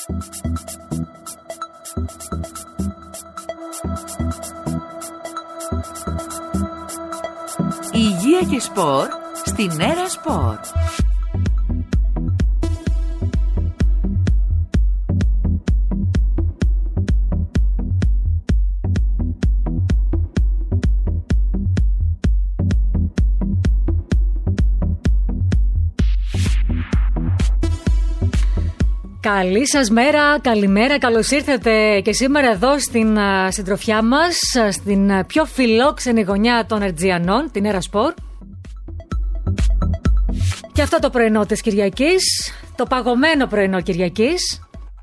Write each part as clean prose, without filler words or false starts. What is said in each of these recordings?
Υγεία και σπορ στην Έρα Σπορ. Καλή σας μέρα, καλημέρα, καλώς ήρθατε και σήμερα εδώ στην συντροφιά μας, στην πιο φιλόξενη γωνιά των Ερτζιανών, την Έρα Σπορ. Και αυτό το πρωινό της Κυριακής, το παγωμένο πρωινό Κυριακής.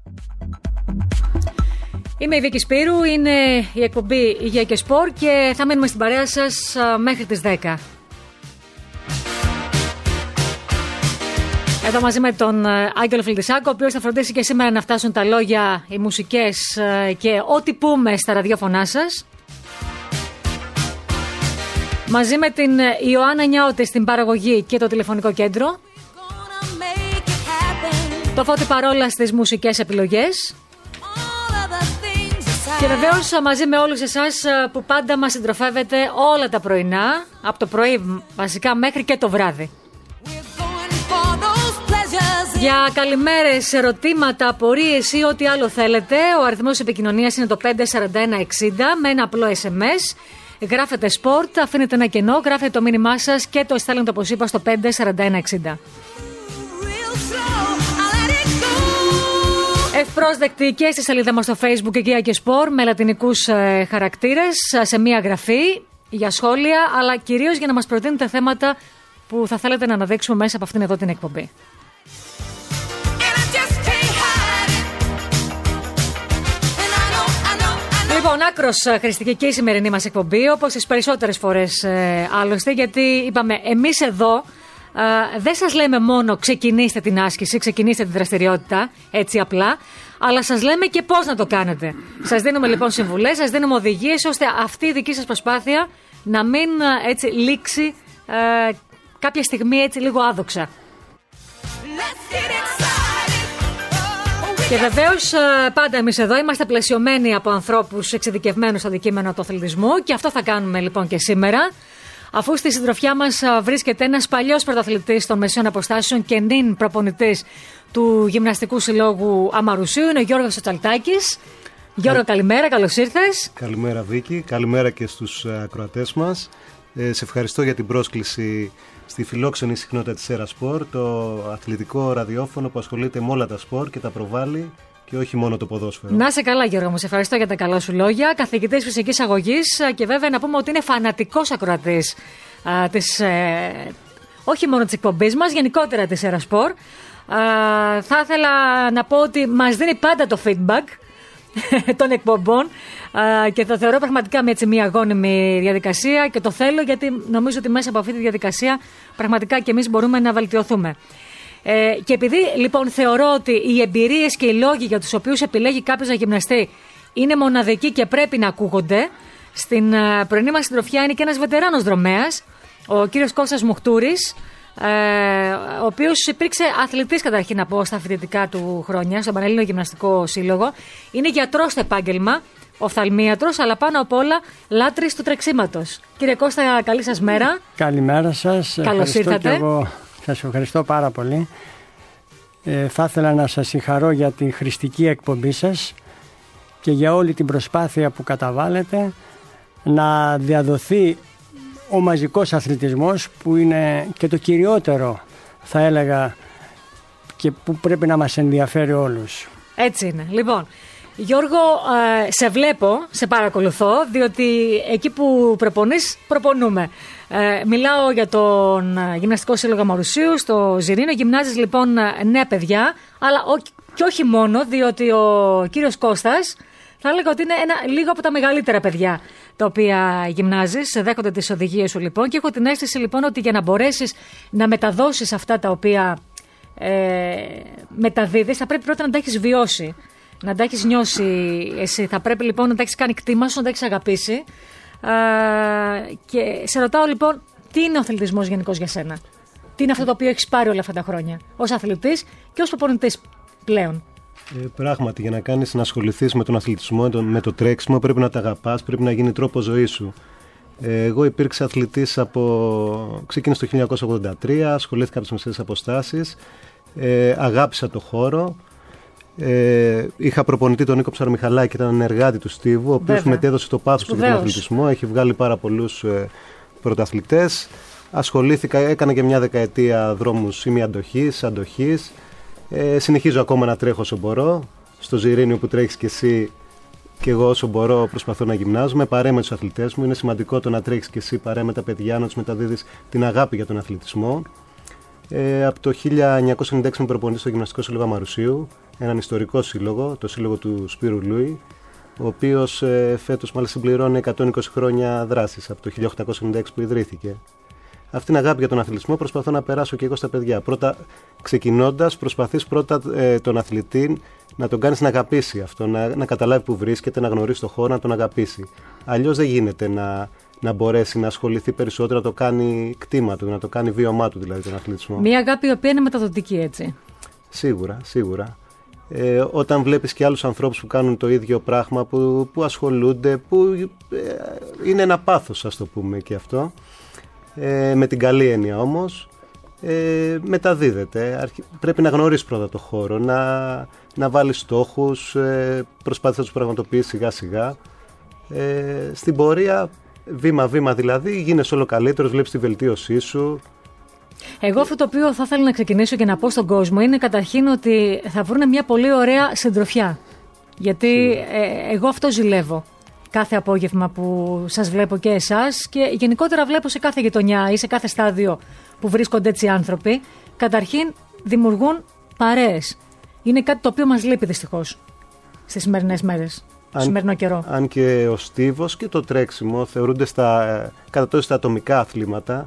Είμαι η Βίκη Σπύρου, είναι η εκπομπή Υγεία και Σπορ και θα μείνουμε στην παρέα σας μέχρι τις 10. Εδώ μαζί με τον Άγγελο Φιλτισάκο, ο οποίος θα φροντίσει και σήμερα να φτάσουν τα λόγια, οι μουσικές και ό,τι πούμε στα ραδιόφωνά σας. Μαζί με την Ιωάννα Νιάωτη στην παραγωγή και το τηλεφωνικό κέντρο. Το Φώτη Παρόλα στις μουσικές επιλογές. Και βεβαίως μαζί με όλους εσάς που πάντα μας συντροφεύετε όλα τα πρωινά, από το πρωί βασικά μέχρι και το βράδυ. Για καλημέρες, ερωτήματα, απορίες ή ό,τι άλλο θέλετε, ο αριθμός επικοινωνίας είναι το 54160 με ένα απλό SMS. Γράφετε sport, αφήνετε ένα κενό, γράφετε το μήνυμά σας και το στέλνετε όπως είπα στο 54160. Ευπρόσδεκτη και στη σελίδα μας στο Facebook Υγεία και Σπορ με λατινικούς χαρακτήρες, σε μία γραφή για σχόλια, αλλά κυρίως για να μας προτείνετε θέματα που θα θέλετε να αναδείξουμε μέσα από αυτήν εδώ την εκπομπή. Λοιπόν, άκρος χρηστική και η σημερινή μας εκπομπή, όπως τις περισσότερες φορές άλλωστε, γιατί είπαμε εμείς εδώ δεν σας λέμε μόνο ξεκινήστε την άσκηση, ξεκινήστε την δραστηριότητα, έτσι απλά, αλλά σας λέμε και πώς να το κάνετε. Σας δίνουμε λοιπόν συμβουλές, σας δίνουμε οδηγίες, ώστε αυτή η δική σας προσπάθεια να μην έτσι λήξει κάποια στιγμή έτσι λίγο άδοξα. Και βεβαίως πάντα εμείς εδώ είμαστε πλαισιωμένοι από ανθρώπους εξειδικευμένους στο αντικείμενο του αθλητισμού και αυτό θα κάνουμε λοιπόν και σήμερα, αφού στη συντροφιά μας βρίσκεται ένας παλιός πρωταθλητής των μεσαίων αποστάσεων και νυν προπονητής του Γυμναστικού Συλλόγου Αμαρουσίου, είναι ο Γιώργος Τσαλτάκης. Γιώργο, καλημέρα, καλώς ήρθες. Καλημέρα Βίκη, καλημέρα και στους ακροατές μας. Σε ευχαριστώ για την πρόσκληση στη φιλόξενη συχνότητα της Έρα Σπορ, το αθλητικό ραδιόφωνο που ασχολείται με όλα τα σπορ και τα προβάλλει και όχι μόνο το ποδόσφαιρο. Να σε καλά Γιώργο μου, σε ευχαριστώ για τα καλά σου λόγια. Καθηγητής φυσικής αγωγής και βέβαια να πούμε ότι είναι φανατικός ακροατής όχι μόνο της εκπομπής μας, γενικότερα της Έρα Σπορ. Θα ήθελα να πω ότι μας δίνει πάντα το feedback των εκπομπών και το θεωρώ πραγματικά με έτσι μια αγώνιμη διαδικασία και το θέλω, γιατί νομίζω ότι μέσα από αυτή τη διαδικασία πραγματικά και εμείς μπορούμε να βελτιωθούμε. Και επειδή λοιπόν θεωρώ ότι οι εμπειρίες και οι λόγοι για τους οποίους επιλέγει κάποιος να γυμναστεί είναι μοναδικοί και πρέπει να ακούγονται, στην πρωινή μας συντροφιά είναι και ένας βετεράνος δρομέας, ο κύριος Κώστας Μουχτούρης, ο οποίος υπήρξε αθλητής καταρχήν να πω στα φοιτητικά του χρόνια στον Πανελλήνιο Γυμναστικό Σύλλογο. Είναι γιατρός στο επάγγελμα, οφθαλμίατρος, αλλά πάνω απ' όλα λάτρης του τρεξίματος. Κύριε Κώστα, καλή σας μέρα. Καλημέρα σας. Καλώς ήρθατε. Και εγώ σας ευχαριστώ πάρα πολύ. Θα ήθελα να σας συγχαρώ για τη χρηστική εκπομπή σας και για όλη την προσπάθεια που καταβάλλετε να διαδοθεί ο μαζικός αθλητισμός, που είναι και το κυριότερο θα έλεγα και που πρέπει να μας ενδιαφέρει όλους. Έτσι είναι. Λοιπόν, Γιώργο, σε βλέπω, σε παρακολουθώ, διότι εκεί που προπονείς, προπονούμε. Μιλάω για τον Γυμναστικό Σύλλογο Αμαρουσίου στο Ζηρίνο. Γυμνάζεις λοιπόν νέα παιδιά, αλλά και όχι μόνο, διότι ο κύριος Κώστας θα έλεγα ότι είναι λίγο από τα μεγαλύτερα παιδιά τα οποία γυμνάζεις, δέχονται τις οδηγίες σου λοιπόν, και έχω την αίσθηση λοιπόν ότι για να μπορέσεις να μεταδώσεις αυτά τα οποία μεταδίδεις, θα πρέπει πρώτα να τα έχεις βιώσει, να τα έχεις νιώσει εσύ. Θα πρέπει λοιπόν να τα έχεις κάνει κτήμα σου, να τα έχεις αγαπήσει. Και σε ρωτάω λοιπόν, τι είναι ο αθλητισμός γενικώς για σένα? Τι είναι αυτό το οποίο έχεις πάρει όλα αυτά τα χρόνια ως αθλητής και ως προπονητής πλέον? Πράγματι, για να ασχοληθείς με τον αθλητισμό, με το τρέξιμο, πρέπει να τα αγαπάς, πρέπει να γίνει τρόπο ζωής σου. Εγώ υπήρξα αθλητής ξεκίνησα το 1983, ασχολήθηκα από τις μεσαίες αποστάσεις, αγάπησα το χώρο. Είχα προπονητή τον Νίκο Ψαρμιχαλάκη, ήταν ενεργάτη του Στίβου, ο οποίος μετέδωσε το πάθος του για τον αθλητισμό, έχει βγάλει πάρα πολλούς πρωταθλητές. Ασχολήθηκα, έκανα και μια δεκαετία δρόμους ημιαντοχής, αντοχής. Συνεχίζω ακόμα να τρέχω όσο μπορώ. Στο Ζιρήνιο που τρέχεις και εσύ, και εγώ όσο μπορώ προσπαθώ να γυμνάζομαι. Παρέα με τους αθλητές μου. Είναι σημαντικό το να τρέχεις και εσύ παρέα με τα παιδιά, να τους μεταδίδεις την αγάπη για τον αθλητισμό. Από το 1996 είμαι προπονητής στο Γυμναστικό Σύλλογο Αμαρουσίου, έναν ιστορικό σύλλογο, το σύλλογο του Σπύρου Λούι, ο οποίος φέτος μάλιστα συμπληρώνει 120 χρόνια δράσης από το 1896 που ιδρύθηκε. Αυτήν την αγάπη για τον αθλητισμό προσπαθώ να περάσω και εγώ στα παιδιά. Πρώτα, ξεκινώντας, προσπαθείς πρώτα τον αθλητή να τον κάνεις να αγαπήσει αυτό, να καταλάβει που βρίσκεται, να γνωρίσει το χώρο, να τον αγαπήσει. Αλλιώς δεν γίνεται να μπορέσει να ασχοληθεί περισσότερο, να το κάνει κτήμα του, να το κάνει βίωμά του δηλαδή τον αθλητισμό. Μια αγάπη η οποία είναι μεταδοτική, έτσι. Σίγουρα. Όταν βλέπεις και άλλους ανθρώπους που κάνουν το ίδιο πράγμα, που ασχολούνται, που είναι ένα πάθος, ας το πούμε και αυτό, με την καλή έννοια όμως, μεταδίδεται. Πρέπει να γνωρίσεις πρώτα το χώρο, να βάλεις στόχους, προσπάθεις να τους πραγματοποιήσεις σιγά σιγά. Στην πορεία, βήμα-βήμα δηλαδή, γίνεσαι όλο καλύτερος, βλέπεις τη βελτίωσή σου. Εγώ αυτό το οποίο θα ήθελα να ξεκινήσω και να πω στον κόσμο είναι καταρχήν ότι θα βρουν μια πολύ ωραία συντροφιά. Γιατί εγώ αυτό ζηλεύω κάθε απόγευμα που σας βλέπω και εσάς και γενικότερα βλέπω σε κάθε γειτονιά ή σε κάθε στάδιο που βρίσκονται έτσι άνθρωποι. Καταρχήν δημιουργούν παρέες. Είναι κάτι το οποίο μας λείπει δυστυχώς στις σημερινές μέρες, στο σημερινό καιρό. Αν και ο στίβος και το τρέξιμο θεωρούνται κατά τόσο στα ατομικά αθλήματα,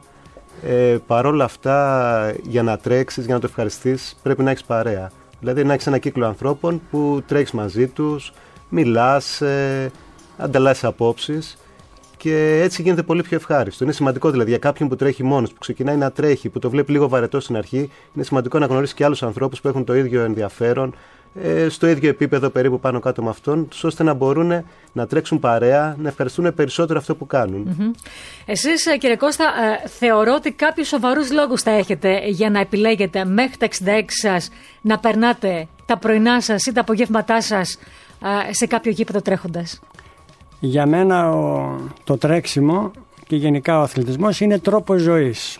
παρόλα αυτά για να τρέξεις, για να το ευχαριστείς πρέπει να έχεις παρέα. Δηλαδή να έχεις ένα κύκλο ανθρώπων που τρέχεις μαζί τους, μιλάς, ανταλλάσσεις απόψεις και έτσι γίνεται πολύ πιο ευχάριστο. Είναι σημαντικό δηλαδή για κάποιον που τρέχει μόνος, που ξεκινάει να τρέχει, που το βλέπει λίγο βαρετό στην αρχή, είναι σημαντικό να γνωρίσει και άλλους ανθρώπους που έχουν το ίδιο ενδιαφέρον, στο ίδιο επίπεδο περίπου πάνω κάτω με αυτόν, ώστε να μπορούν να τρέξουν παρέα, να ευχαριστούν περισσότερο αυτό που κάνουν. Mm-hmm. Εσείς, κύριε Κώστα, θεωρώ ότι κάποιους σοβαρούς λόγους θα έχετε για να επιλέγετε μέχρι τα 66 σας να περνάτε τα πρωινά σας ή τα απογεύματά σας σε κάποιο γήπεδο τρέχοντας. Για μένα το τρέξιμο και γενικά ο αθλητισμός είναι τρόπος ζωής.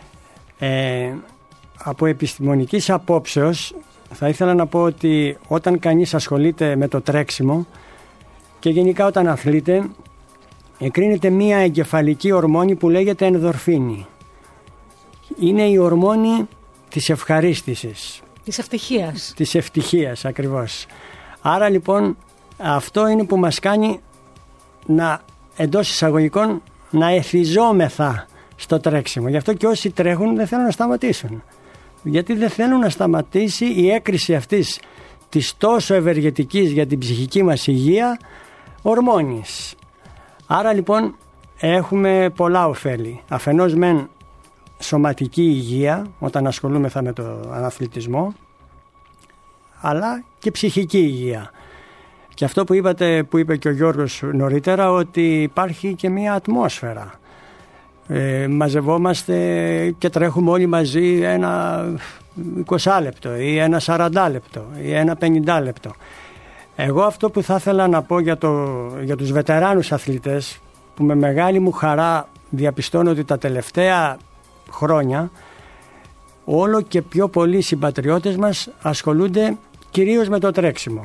Από επιστημονικής απόψεως θα ήθελα να πω ότι όταν κανείς ασχολείται με το τρέξιμο και γενικά όταν αθλείται, εκρίνεται μία εγκεφαλική ορμόνη που λέγεται ενδορφίνη. Είναι η ορμόνη της ευχαρίστησης. Της ευτυχίας. Της ευτυχίας ακριβώς. Άρα λοιπόν αυτό είναι που μας κάνει εντός εισαγωγικών να εθιζόμεθα στο τρέξιμο. Γι' αυτό και όσοι τρέχουν δεν θέλουν να σταματήσουν. Γιατί δεν θέλουν να σταματήσει η έκρηση αυτής της τόσο ευεργετικής για την ψυχική μας υγεία ορμόνης. Άρα λοιπόν έχουμε πολλά ωφέλη. Αφενός μεν σωματική υγεία όταν ασχολούμεθα με τον αθλητισμό, αλλά και ψυχική υγεία. Και αυτό που είπε και ο Γιώργος νωρίτερα, ότι υπάρχει και μια ατμόσφαιρα. Μαζευόμαστε και τρέχουμε όλοι μαζί ένα 20 λεπτό ή ένα 40 λεπτό ή ένα 50 λεπτό. Εγώ αυτό που θα ήθελα να πω για τους βετεράνους αθλητές, που με μεγάλη μου χαρά διαπιστώνω ότι τα τελευταία χρόνια όλο και πιο πολλοί συμπατριώτες μας ασχολούνται κυρίως με το τρέξιμο.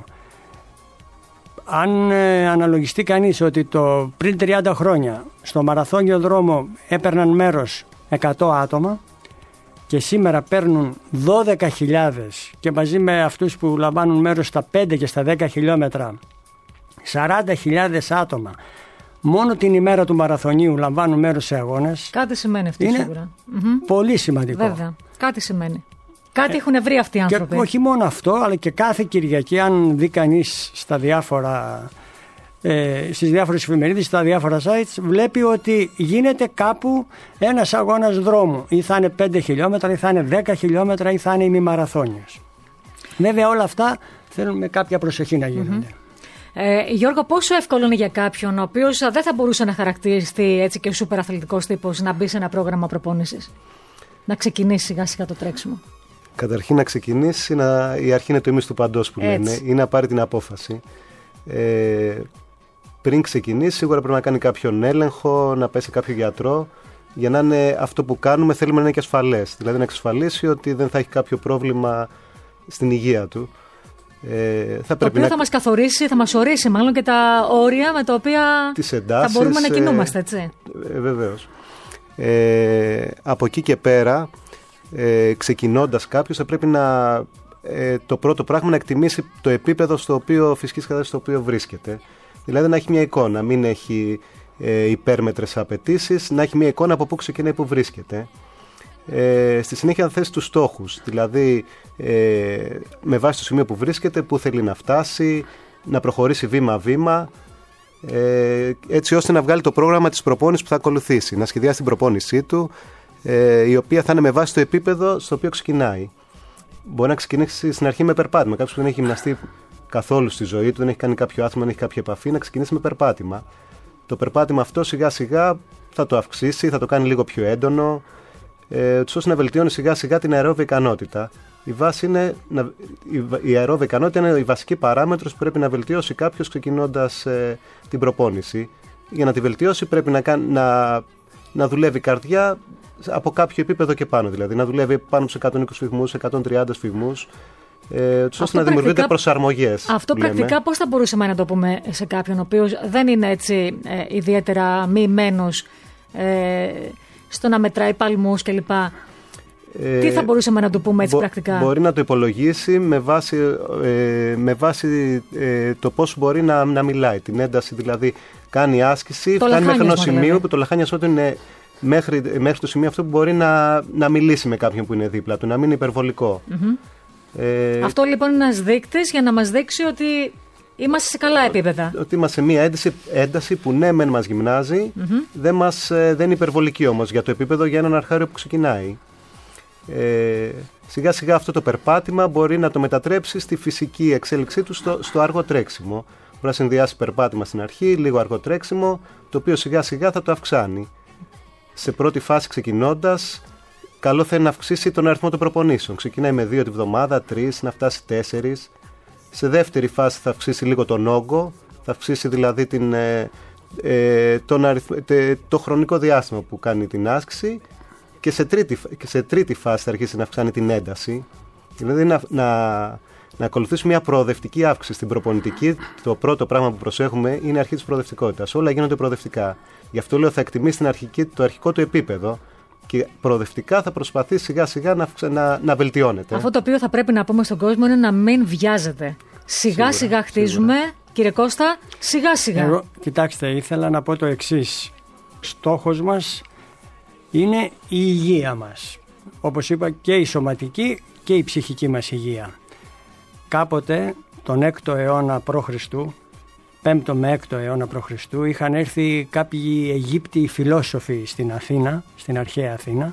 Αν αναλογιστεί κανείς ότι πριν 30 χρόνια στο μαραθώνιο δρόμο έπαιρναν μέρος 100 άτομα και σήμερα παίρνουν 12.000 και μαζί με αυτούς που λαμβάνουν μέρος στα 5 και στα 10 χιλιόμετρα 40.000 άτομα μόνο την ημέρα του μαραθωνίου λαμβάνουν μέρος σε αγώνες. Κάτι σημαίνει αυτό σίγουρα. Πολύ σημαντικό. Βέβαια, κάτι σημαίνει. Κάτι έχουν βρει αυτοί οι άνθρωποι. Και όχι μόνο αυτό, αλλά και κάθε Κυριακή, αν δει κανείς στις διάφορες εφημερίδες, στα διάφορα sites, βλέπει ότι γίνεται κάπου ένας αγώνας δρόμου. Ή θα είναι 5 χιλιόμετρα, ή θα είναι 10 χιλιόμετρα, ή θα είναι ημιμαραθώνιος. Βέβαια όλα αυτά θέλουν με κάποια προσοχή να γίνονται. Γιώργο, πόσο εύκολο είναι για κάποιον ο οποίος δεν θα μπορούσε να χαρακτηριστεί έτσι και σούπερ αθλητικός τύπος να μπει σε ένα πρόγραμμα προπόνησης, να ξεκινήσει σιγά σιγά το τρέξιμο? Καταρχήν να ξεκινήσει, η αρχή είναι το ίμιση του παντός που λένε, ή να πάρει την απόφαση. Πριν ξεκινήσει, σίγουρα πρέπει να κάνει κάποιον έλεγχο, να πέσει κάποιο γιατρό, για να είναι αυτό που κάνουμε, θέλουμε να είναι και ασφαλές. Δηλαδή να εξασφαλίσει ότι δεν θα έχει κάποιο πρόβλημα στην υγεία του. Το οποίο θα μας καθορίσει, θα μας ορίσει μάλλον και τα όρια με τα οποία θα μπορούμε να κινούμαστε, έτσι. Βεβαίως. Από εκεί και πέρα, ξεκινώντας κάποιος, θα πρέπει το πρώτο πράγμα να εκτιμήσει το επίπεδο φυσικής κατάστασης στο οποίο βρίσκεται. Δηλαδή να έχει μια εικόνα, μην έχει υπέρμετρες απαιτήσεις, να έχει μια εικόνα από πού ξεκινάει, πού βρίσκεται. Στη συνέχεια να θέσει τους στόχους, δηλαδή με βάση το σημείο που βρίσκεται, πού θέλει να φτάσει, να προχωρήσει βήμα-βήμα, έτσι ώστε να βγάλει το πρόγραμμα της προπόνησης που θα ακολουθήσει, να σχεδιάσει την προπόνησή του, η οποία θα είναι με βάση το επίπεδο στο οποίο ξεκινάει. Μπορεί να ξεκινήσει στην αρχή με περπάτημα. Κάποιος που δεν έχει γυμναστεί καθόλου στη ζωή του, δεν έχει κάνει κάποιο άθλημα, δεν έχει κάποια επαφή, να ξεκινήσει με περπάτημα. Το περπάτημα αυτό σιγά σιγά θα το αυξήσει, θα το κάνει λίγο πιο έντονο, ώστε να βελτιώνει σιγά σιγά την αερόβια ικανότητα. Η αερόβια ικανότητα είναι η βασική παράμετρος που πρέπει να βελτιώσει κάποιος ξεκινώντας την προπόνηση. Για να τη βελτιώσει πρέπει να δουλεύει η καρδιά από κάποιο επίπεδο και πάνω, δηλαδή να δουλεύει πάνω σε 120 σφυγμούς, 130 σφυγμούς, ώστε να δημιουργούνται προσαρμογές. Αυτό πρακτικά πώς θα μπορούσαμε να το πούμε σε κάποιον ο οποίος δεν είναι έτσι ιδιαίτερα μοιημένος στο να μετράει παλμούς κλπ? Τι θα μπορούσαμε να το πούμε έτσι πρακτικά? Μπορεί να το υπολογίσει με βάση το πώς μπορεί να μιλάει, την ένταση, δηλαδή κάνει άσκηση, φτάνει μέχρι ένα σημείο που το λαχάνιασό του είναι μέχρι το σημείο αυτό που μπορεί να μιλήσει με κάποιον που είναι δίπλα του, να μην είναι υπερβολικό. Αυτό λοιπόν είναι ένας δείκτης για να μας δείξει ότι είμαστε σε καλά επίπεδα. Ότι είμαστε σε μια ένταση που ναι μεν μας γυμνάζει, δεν είναι υπερβολική όμως για το επίπεδο, για έναν αρχάριο που ξεκινάει. Σιγά σιγά αυτό το περπάτημα μπορεί να το μετατρέψει στη φυσική εξέλιξή του στο αργό τρέξιμο. Μπορεί να συνδυάσει περπάτημα στην αρχή, λίγο αργό τρέξιμο, το οποίο σιγά σιγά θα το αυξάνει. Σε πρώτη φάση ξεκινώντας, καλό θα είναι να αυξήσει τον αριθμό των προπονήσεων. Ξεκινάει με 2 τη βδομάδα, 3, να φτάσει 4. Σε δεύτερη φάση θα αυξήσει λίγο τον όγκο, θα αυξήσει δηλαδή το χρονικό διάστημα που κάνει την άσκηση, και σε τρίτη φάση θα αρχίσει να αυξάνει την ένταση. Δηλαδή να ακολουθήσουμε μια προοδευτική αύξηση στην προπονητική. Το πρώτο πράγμα που προσέχουμε είναι η αρχή της προοδευτικότητας. Όλα γίνονται προοδευτικά. Γι' αυτό λέω θα εκτιμήσει το αρχικό του επίπεδο και προοδευτικά θα προσπαθεί σιγά σιγά να βελτιώνεται. Αυτό το οποίο θα πρέπει να πούμε στον κόσμο είναι να μην βιάζεται. Σιγά σιγά χτίζουμε. Σίγουρα. Κύριε Κώστα, σιγά σιγά. Εγώ, κοιτάξτε, ήθελα να πω το εξής. Στόχος μας είναι η υγεία μας. Όπως είπα, και η σωματική και η ψυχική μας υγεία. Κάποτε, τον 6ο αιώνα π.Χ., 5ο με 6ο αιώνα π.Χ., είχαν έρθει κάποιοι Αιγύπτιοι φιλόσοφοι στην Αθήνα, στην αρχαία Αθήνα,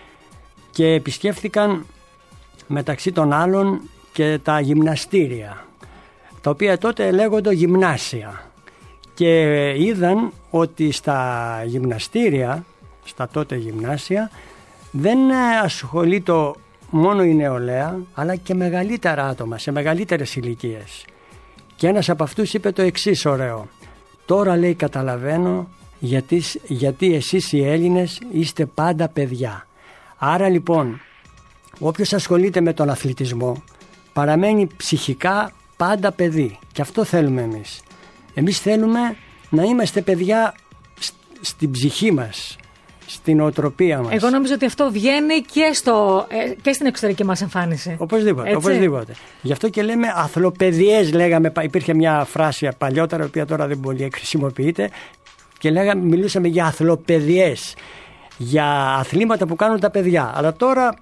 και επισκέφθηκαν μεταξύ των άλλων και τα γυμναστήρια, τα οποία τότε λέγονται γυμνάσια, και είδαν ότι στα γυμναστήρια, στα τότε γυμνάσια, δεν ασχολείται μόνο η νεολαία, αλλά και μεγαλύτερα άτομα, σε μεγαλύτερες ηλικίες. Και ένας από αυτούς είπε το εξής ωραίο: τώρα, λέει, καταλαβαίνω γιατί εσείς οι Έλληνες είστε πάντα παιδιά. Άρα λοιπόν, όποιος ασχολείται με τον αθλητισμό παραμένει ψυχικά πάντα παιδί, και αυτό θέλουμε εμείς. Εμείς θέλουμε να είμαστε παιδιά στην ψυχή μας, στην οτροπία μας. Εγώ νομίζω ότι αυτό βγαίνει και στην εξωτερική μας εμφάνιση. Οπωσδήποτε. Γι' αυτό και λέμε αθλοπαιδιές, λέγαμε. Υπήρχε μια φράση παλιότερα, η οποία τώρα δεν πολύ χρησιμοποιείται, και μιλούσαμε για αθλοπαιδιές, για αθλήματα που κάνουν τα παιδιά. Αλλά τώρα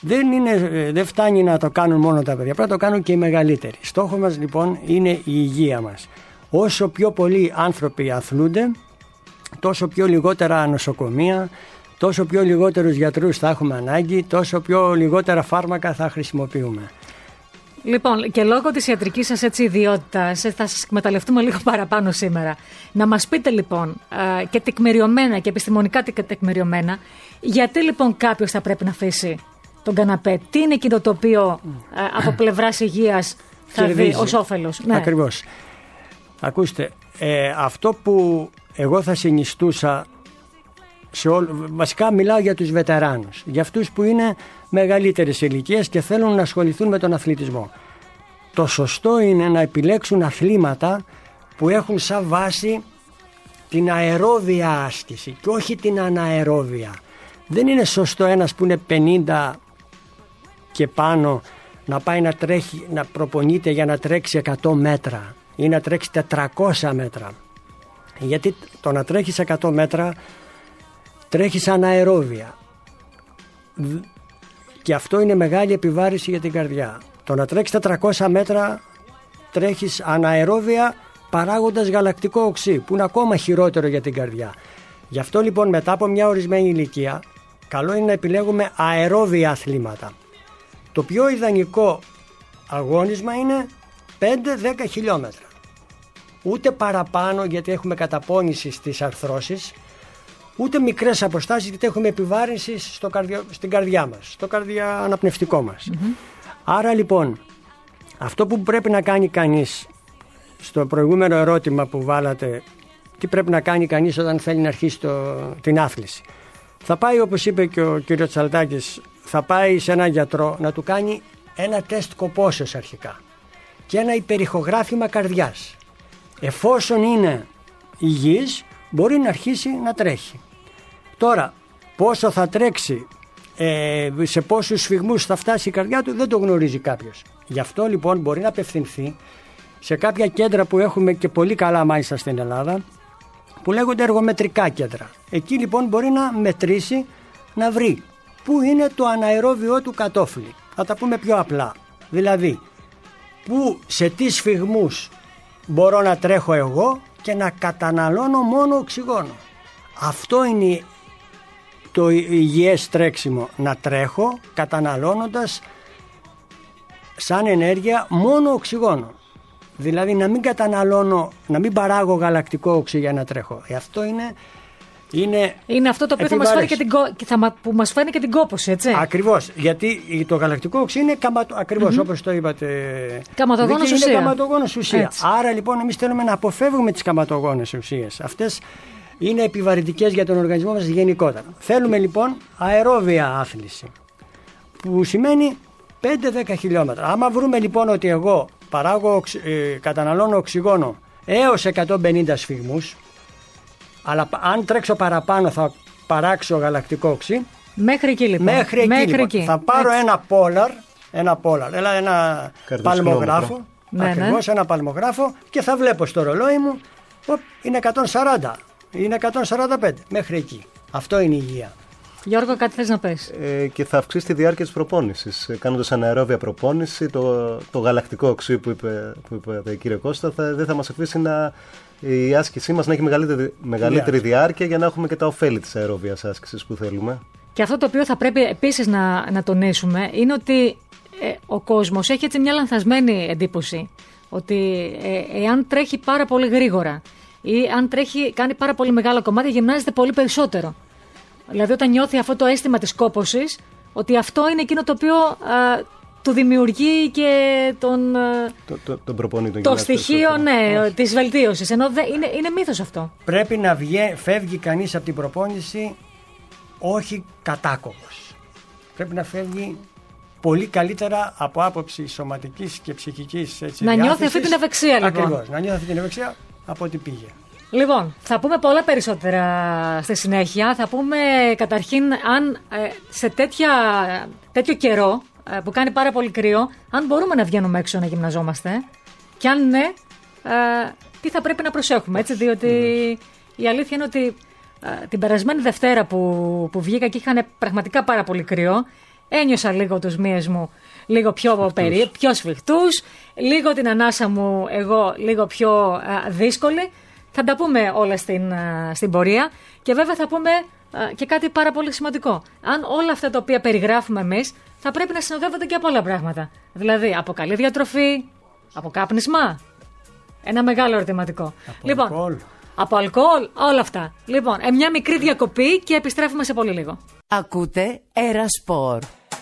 δεν φτάνει να το κάνουν μόνο τα παιδιά, πρέπει να το κάνουν και οι μεγαλύτεροι. Στόχος μας λοιπόν είναι η υγεία μας. Όσο πιο πολλοί άνθρωποι αθλούνται, τόσο πιο λιγότερα νοσοκομεία, τόσο πιο λιγότερους γιατρούς θα έχουμε ανάγκη, τόσο πιο λιγότερα φάρμακα θα χρησιμοποιούμε. Λοιπόν, και λόγω της ιατρικής σας ιδιότητας, θα σας εκμεταλλευτούμε λίγο παραπάνω σήμερα. Να μας πείτε λοιπόν και τεκμηριωμένα και επιστημονικά τεκμηριωμένα, γιατί λοιπόν κάποιος θα πρέπει να αφήσει τον καναπέ. Τι είναι εκείνο το οποίο από πλευράς υγείας θα δει ως όφελος. Ναι. Ακριβώς. Ακούστε, αυτό που εγώ θα συνιστούσα, βασικά μιλάω για τους βετεράνους, για αυτούς που είναι μεγαλύτερες ηλικίες και θέλουν να ασχοληθούν με τον αθλητισμό. Το σωστό είναι να επιλέξουν αθλήματα που έχουν σαν βάση την αερόβια άσκηση και όχι την αναερόβια. Δεν είναι σωστό ένας που είναι 50 και πάνω να πάει να τρέχει, να προπονείται για να τρέξει 100 μέτρα ή να τρέξει 400 μέτρα. Γιατί το να τρέχεις 100 μέτρα τρέχεις αναερόβια και αυτό είναι μεγάλη επιβάρηση για την καρδιά. Το να τρέξεις 400 μέτρα τρέχεις αναερόβια παράγοντας γαλακτικό οξύ, που είναι ακόμα χειρότερο για την καρδιά. Γι' αυτό λοιπόν μετά από μια ορισμένη ηλικία καλό είναι να επιλέγουμε αερόβια αθλήματα. Το πιο ιδανικό αγώνισμα είναι 5-10 χιλιόμετρα. Ούτε παραπάνω, γιατί έχουμε καταπώνηση στις αρθρώσεις, ούτε μικρές αποστάσεις, γιατί έχουμε επιβάρυνση στην καρδιά μας, στο καρδιοαναπνευστικό μας. Άρα λοιπόν, αυτό που πρέπει να κάνει κανείς, στο προηγούμενο ερώτημα που βάλατε, τι πρέπει να κάνει κανείς όταν θέλει να αρχίσει την άθληση. Θα πάει, όπως είπε και ο κύριος Τσαλτάκης, θα πάει σε έναν γιατρό να του κάνει ένα τεστ κοπόσεως αρχικά και ένα υπερηχογράφημα καρδιάς. Εφόσον είναι υγιής, μπορεί να αρχίσει να τρέχει. Τώρα, πόσο θα τρέξει, σε πόσους σφυγμούς θα φτάσει η καρδιά του, δεν το γνωρίζει κάποιος. Γι' αυτό λοιπόν μπορεί να απευθυνθεί σε κάποια κέντρα που έχουμε και πολύ καλά μάλιστα στην Ελλάδα, που λέγονται εργομετρικά κέντρα. Εκεί λοιπόν μπορεί να μετρήσει, να βρει πού είναι το αναερόβιο του κατόφλι. Θα τα πούμε πιο απλά. Δηλαδή, σε τι σφυγμούς μπορώ να τρέχω εγώ και να καταναλώνω μόνο οξυγόνο. Αυτό είναι το υγιές τρέξιμο, να τρέχω καταναλώνοντας σαν ενέργεια μόνο οξυγόνο. Δηλαδή να μην καταναλώνω, να μην παράγω γαλακτικό οξύ για να τρέχω. Αυτό είναι αυτό το οποίο θα μας φέρει και την κόπωση, έτσι. Ακριβώς, γιατί το γαλακτικό οξύ είναι ακριβώς όπως το είπατε. Καματογόνος ουσία. Είναι καματογόνος ουσία. Άρα λοιπόν εμείς θέλουμε να αποφεύγουμε τις καματογόνες ουσίες. Αυτές είναι επιβαρυντικές για τον οργανισμό μας γενικότερα. Θέλουμε λοιπόν αερόβια άθληση, που σημαίνει 5-10 χιλιόμετρα. Άμα βρούμε λοιπόν ότι εγώ καταναλώνω οξυγόνο έως 150 σφυγμούς, αλλά αν τρέξω παραπάνω θα παράξω γαλακτικό οξύ. Μέχρι εκεί λοιπόν. Μέχρι εκεί. Θα πάρω ένα polar, ένα παλμογράφο, ακριβώς ένα παλμογράφο, και θα βλέπω στο ρολόι μου, είναι 140, είναι 145, μέχρι εκεί. Αυτό είναι η υγεία. Γιώργο, κάτι θες να πες? Και θα αυξήσει τη διάρκεια της προπόνησης. Κάνοντας αναερόβια προπόνηση, το γαλακτικό οξύ που είπε κύριε Κώστα, δεν θα μας αφήσει η άσκησή μας να έχει μεγαλύτερη διάρκεια, για να έχουμε και τα ωφέλη της αερόβιας άσκησης που θέλουμε. Και αυτό το οποίο θα πρέπει επίσης να τονίσουμε είναι ότι ο κόσμος έχει έτσι μια λανθασμένη εντύπωση ότι εάν τρέχει πάρα πολύ γρήγορα ή αν κάνει πάρα πολύ μεγάλο κομμάτι, γυμνάζεται πολύ περισσότερο. Δηλαδή όταν νιώθει αυτό το αίσθημα της κόπωσης, ότι αυτό είναι εκείνο το οποίο του δημιουργεί και τον προπονεί, το στοιχείο της βελτίωσης. Ενώ είναι μύθος αυτό. Πρέπει να φεύγει κανείς από την προπόνηση όχι κατάκοπος. Πρέπει να φεύγει πολύ καλύτερα από άποψη σωματικής και ψυχικής. Να νιώθει αυτή την ευεξία λοιπόν. Ακριβώς, να νιώθει αυτή την ευεξία από ό,τι πήγε. Λοιπόν, θα πούμε πολλά περισσότερα στη συνέχεια. Θα πούμε καταρχήν αν σε τέτοιο καιρό που κάνει πάρα πολύ κρύο, αν μπορούμε να βγαίνουμε έξω να γυμναζόμαστε, και αν ναι, τι θα πρέπει να προσέχουμε, έτσι, διότι η αλήθεια είναι ότι την περασμένη Δευτέρα που βγήκα και είχαν πραγματικά πάρα πολύ κρύο, ένιωσα λίγο τους μύες μου λίγο πιο σφιχτούς, λίγο την ανάσα μου εγώ λίγο πιο δύσκολη. Θα τα πούμε όλα στην πορεία, και βέβαια θα πούμε και κάτι πάρα πολύ σημαντικό. Αν όλα αυτά τα οποία περιγράφουμε εμείς θα πρέπει να συνοδεύονται και από άλλα πράγματα. Δηλαδή από καλή διατροφή, από κάπνισμα. Ένα μεγάλο ερωτηματικό. Από αλκοόλ, όλα αυτά. Λοιπόν, μια μικρή διακοπή και επιστρέφουμε σε πολύ λίγο. Ακούτε Era Sport.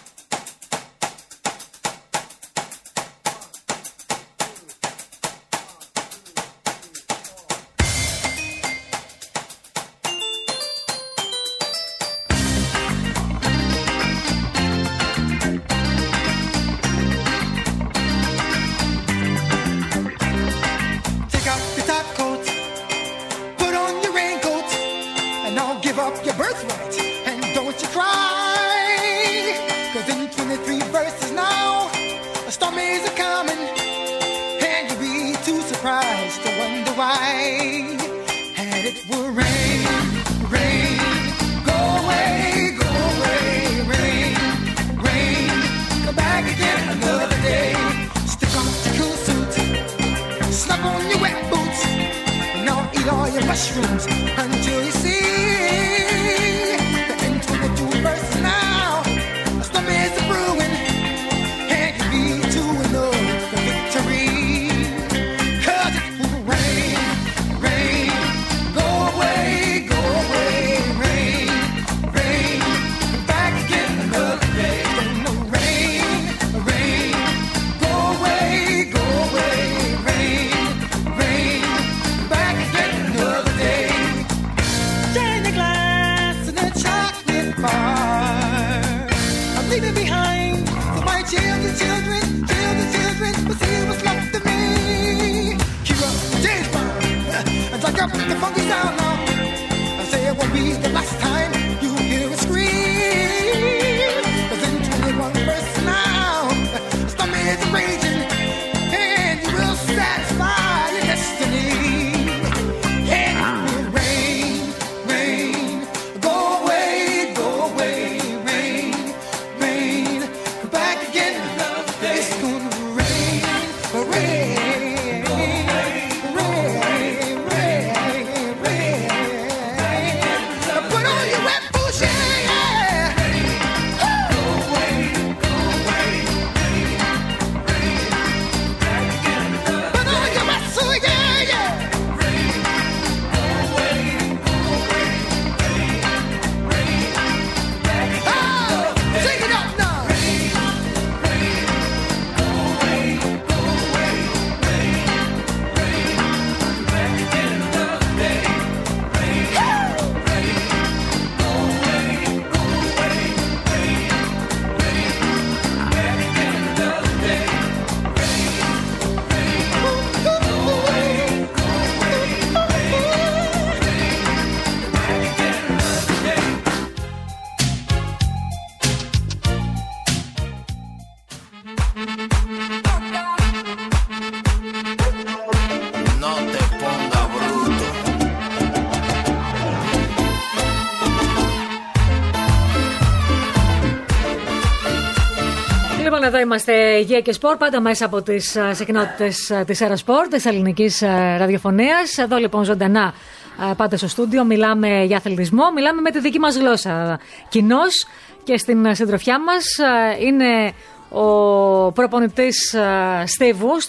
Εδώ είμαστε Υγεία και Σπορ, πάντα μέσα από τις συχνότητες της Era Sport, της ελληνικής ραδιοφωνίας. Εδώ λοιπόν ζωντανά πάντα στο στούντιο μιλάμε για αθλητισμό, μιλάμε με τη δική μας γλώσσα κοινώς, και στην συντροφιά μας είναι ο προπονητής Στίβου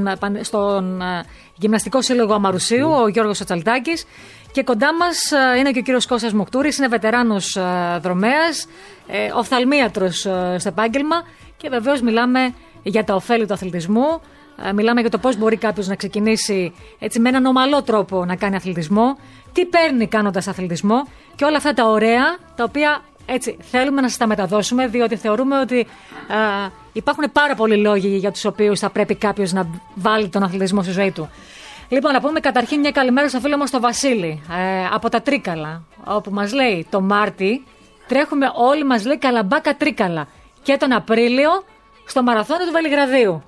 στον Γυμναστικό Σύλλογο Αμαρουσίου, ο Γιώργος Τσαλτάκης. Και κοντά μας είναι και ο κύριος Κώστας Μοκτούρης, είναι βετεράνος δρομέας, οφθαλμίατρος στο επάγγελμα, και βεβαίως μιλάμε για τα ωφέλη του αθλητισμού, μιλάμε για το πώς μπορεί κάποιος να ξεκινήσει έτσι με έναν ομαλό τρόπο να κάνει αθλητισμό, τι παίρνει κάνοντας αθλητισμό και όλα αυτά τα ωραία τα οποία έτσι θέλουμε να σας τα μεταδώσουμε, διότι θεωρούμε ότι υπάρχουν πάρα πολλοί λόγοι για τους οποίους θα πρέπει κάποιος να βάλει τον αθλητισμό στη ζωή του. Λοιπόν, να πούμε καταρχήν μια καλημέρα στο φίλο μας τον Βασίλη από τα Τρίκαλα, όπου μας λέει το Μάρτι τρέχουμε όλοι, μας λέει, Καλαμπάκα Τρίκαλα, και τον Απρίλιο στο μαραθώνιο του Βελιγραδίου.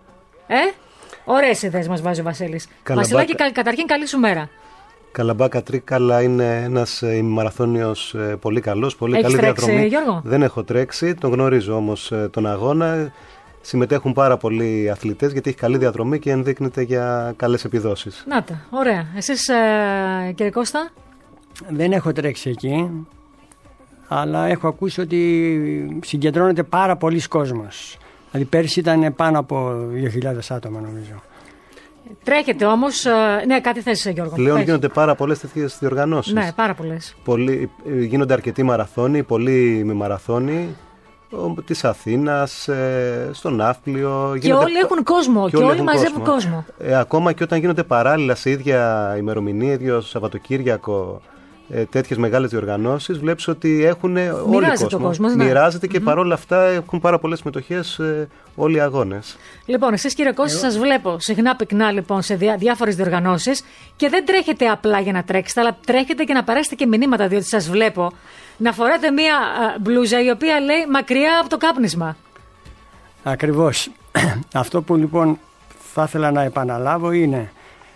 Ωραίες ιδέες μας βάζει ο Βασίλης. Βασιλάκη, καταρχήν καλή σου μέρα. Καλαμπάκα Τρίκαλα είναι ένας ημιμαραθώνιος πολύ καλός, πολύ Έχεις καλή τρέξει, διαδρομή. Γιώργο? Δεν έχω τρέξει, τον γνωρίζω όμως τον αγώνα. Συμμετέχουν πάρα πολλοί αθλητές γιατί έχει καλή διαδρομή και ενδείκνυται για καλές επιδόσεις. Να τα, ωραία. Εσείς κύριε Κώστα? Δεν έχω τρέξει εκεί. αλλά έχω ακούσει ότι συγκεντρώνεται πάρα πολλοί κόσμος. Δηλαδή πέρσι ήταν πάνω από 2.000 άτομα νομίζω. Τρέχετε όμως, ναι, κάτι θες Γιώργο. Πλέον γίνονται πάρα πολλές τέτοιες διοργανώσεις. Ναι, πάρα πολλές. Γίνονται αρκετοί μαραθώνοι, πολλοί με μαραθώνοι της Αθήνας, στο Ναύπλιο. Και όλοι έχουν κόσμο και όλοι μαζεύουν κόσμο. Ακόμα και όταν γίνονται παράλληλα σε ίδια ημερομηνία, ίδιο Σαββατοκύριακο, τέτοιες μεγάλες διοργανώσεις, βλέπεις ότι έχουν όλοι κόσμο. Μοιράζεται και παρόλα αυτά έχουν πάρα πολλές συμμετοχές όλοι οι αγώνες. Λοιπόν, εσείς κύριε Κώστα, σας βλέπω συχνά πυκνά λοιπόν σε διάφορες διοργανώσεις και δεν τρέχετε απλά για να τρέξετε, αλλά τρέχετε και να περάσετε και μηνύματα, διότι σας βλέπω να φοράτε μία μπλούζα η οποία λέει μακριά από το κάπνισμα. Ακριβώς. Αυτό που λοιπόν θα ήθελα να επαναλάβω είναι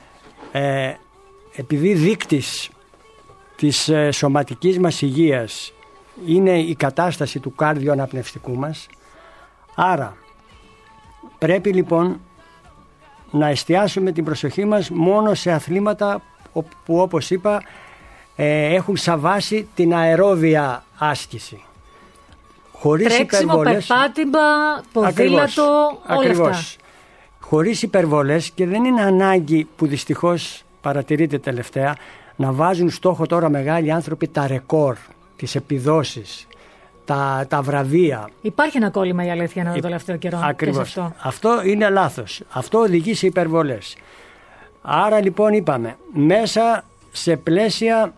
επειδή δείκτης της σωματικής μας υγείας είναι η κατάσταση του καρδιοαναπνευστικού μας, άρα πρέπει λοιπόν να εστιάσουμε την προσοχή μας μόνο σε αθλήματα που όπως είπα έχουν σαν βάση την αερόβια άσκηση. Χωρίς τρέξιμο, περπάτημα, ποδήλατο, όλα αυτά. Χωρίς υπερβολές, και δεν είναι ανάγκη που δυστυχώς παρατηρείται τελευταία να βάζουν στόχο τώρα μεγάλοι άνθρωποι τα ρεκόρ, τις επιδόσεις, τα βραβεία. Υπάρχει ένα κόλλημα η αλήθεια το τελευταίο καιρό. Ακριβώς. Αυτό είναι λάθος. Αυτό οδηγεί σε υπερβολές. Άρα λοιπόν είπαμε, μέσα σε πλαίσια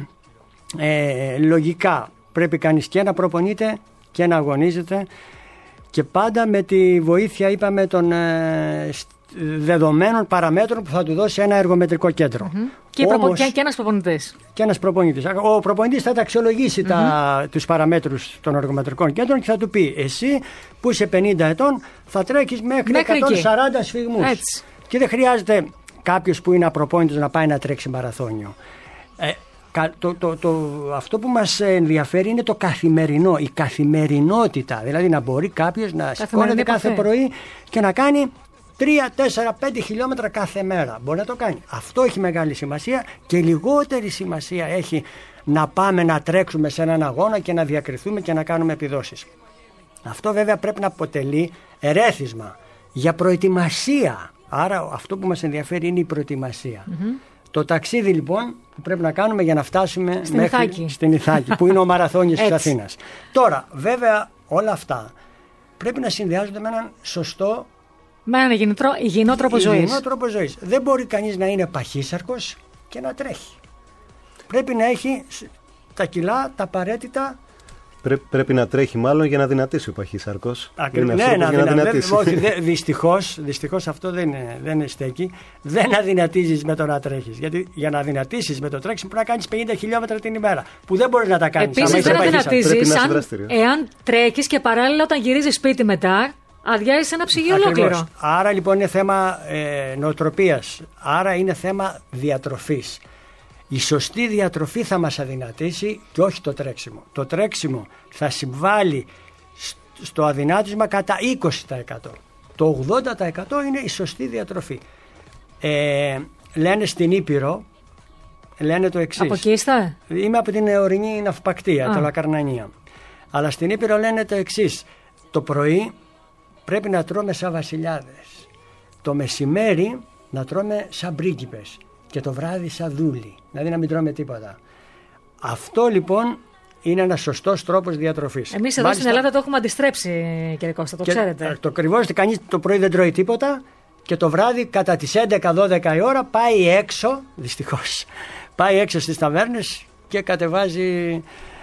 λογικά πρέπει κανείς και να προπονείται και να αγωνίζεται, και πάντα με τη βοήθεια, είπαμε, των δεδομένων παραμέτρων που θα του δώσει ένα εργομετρικό κέντρο. Και ένας προπονητής. Και ένας προπονητής. Ο προπονητής θα τα αξιολογήσει τους παραμέτρους των εργομετρικών κέντρων και θα του πει: εσύ που είσαι 50 ετών θα τρέχεις μέχρι 140 σφυγμούς. Έτσι. Και δεν χρειάζεται κάποιος που είναι απροπόνητος να πάει να τρέξει μαραθώνιο. Αυτό που μας ενδιαφέρει είναι το καθημερινό, η καθημερινότητα. Δηλαδή να μπορεί κάποιος να σηκώνεται κάθε πρωί και να κάνει 3, 4, 5 χιλιόμετρα κάθε μέρα. Μπορεί να το κάνει. Αυτό έχει μεγάλη σημασία, και λιγότερη σημασία έχει να πάμε να τρέξουμε σε έναν αγώνα και να διακριθούμε και να κάνουμε επιδόσεις. Αυτό βέβαια πρέπει να αποτελεί ερέθισμα για προετοιμασία. Άρα αυτό που μας ενδιαφέρει είναι η προετοιμασία. Το ταξίδι λοιπόν που πρέπει να κάνουμε για να φτάσουμε στην Ιθάκη, που είναι ο μαραθώνιος της Αθήνας. Τώρα βέβαια όλα αυτά πρέπει να συνδυάζονται με έναν σωστό, με έναν υγιεινό τρόπο ζωής. Δεν μπορεί κανείς να είναι παχύσαρκος και να τρέχει. Πρέπει να έχει τα κιλά, τα απαραίτητα. Πρέπει να τρέχει μάλλον για να δυνατήσει ο παχύσαρκος. Ναι, να δυνατήσει. Δυστυχώς αυτό δεν στέκει. Δεν αδυνατίζεις με το να τρέχεις. Γιατί για να δυνατήσεις με το τρέξιμο πρέπει να κάνεις 50 χιλιόμετρα την ημέρα. Που δεν μπορείς να τα κάνεις. Επίσης δεν αδυνατίζεις εάν τρέχεις και παράλληλα όταν γυρίζεις σπίτι μετά αδειάζεις ένα ψυγείο ολόκληρο. Άρα λοιπόν είναι θέμα νοοτροπίας. Άρα είναι θέμα διατροφής. Η σωστή διατροφή θα μας αδυνατήσει και όχι το τρέξιμο. Το τρέξιμο θα συμβάλλει στο αδυνάτισμα κατά 20%. Το 80% είναι η σωστή διατροφή. Λένε στην Ήπειρο, λένε το εξής. Από εκεί είστε? Είμαι από την ορεινή ναυπακτία, το Λακαρνανία. Αλλά στην Ήπειρο λένε το εξής. Το πρωί πρέπει να τρώμε σαν βασιλιάδες. Το μεσημέρι να τρώμε σαν πρίγκιπες. Και το βράδυ σαν δούλοι. Δηλαδή να μην τρώμε τίποτα. Αυτό λοιπόν είναι ένας σωστός τρόπος διατροφής. Εμείς εδώ στην Ελλάδα το έχουμε αντιστρέψει, κύριε Κώστα, το ξέρετε. Το ακριβώς, ότι κανείς το πρωί δεν τρώει τίποτα και το βράδυ κατά τις 11-12 η ώρα πάει έξω, δυστυχώς, πάει έξω στις ταβέρνες και κατεβάζει